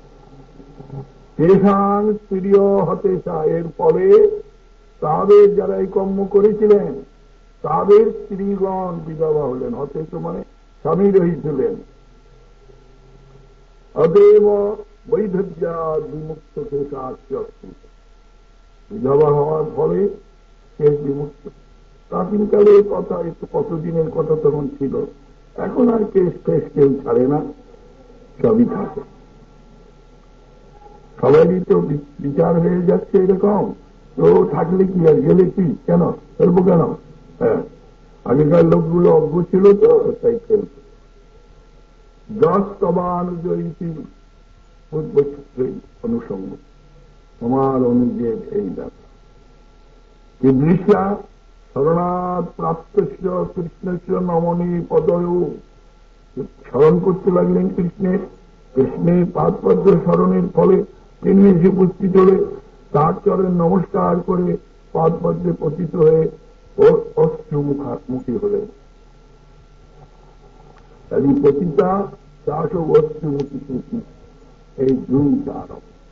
তেষাং প্রিয় হতেশা, এর ফলে তাদের যারা এই কর্ম করেছিলেন তাদের স্ত্রীগণ বিধবা হলেন। হতেশ মানে স্বামী রহিছিলেন। অদেব বৈধব্যা বিমুক্ত কেশাস্তি, বিধবা হওয়ার ফলে কেশ বিমুক্ত। প্রাচীনকালের কথা, একটু কতদিনের কথা তখন ছিল, এখন আর কেশ ফেস কেউ ছাড়ে না, সবই থাকে। সবারই তো বিচার হয়ে যাচ্ছে এরকম। তো থাকলে কি আর, গেলে কি, কেন ফেলবো কেন? হ্যাঁ, আগেকার লোকগুলো অজ্ঞ ছিল তো তাই ফেলব। 10 তবানুজয়ী অনুসঙ্গ, তোমার অনুযায়ী এই ব্যাপার। দৃশ্যা শরণাৎ প্রাপ্ত কৃষ্ণস্য নমনী পদয়, স্মরণ করতে লাগলেন কৃষ্ণের, কৃষ্ণের পাদপদ্ম স্মরণের ফলে তিনি এসে উপস্থিত হলে তার চরণ নমস্কার করে পাদপদ্মে পতিত হয়ে অশ্রুমুখী হলেন। তাই পতিতা চাষ অশ্রুমুখী, এই দুই কারণ।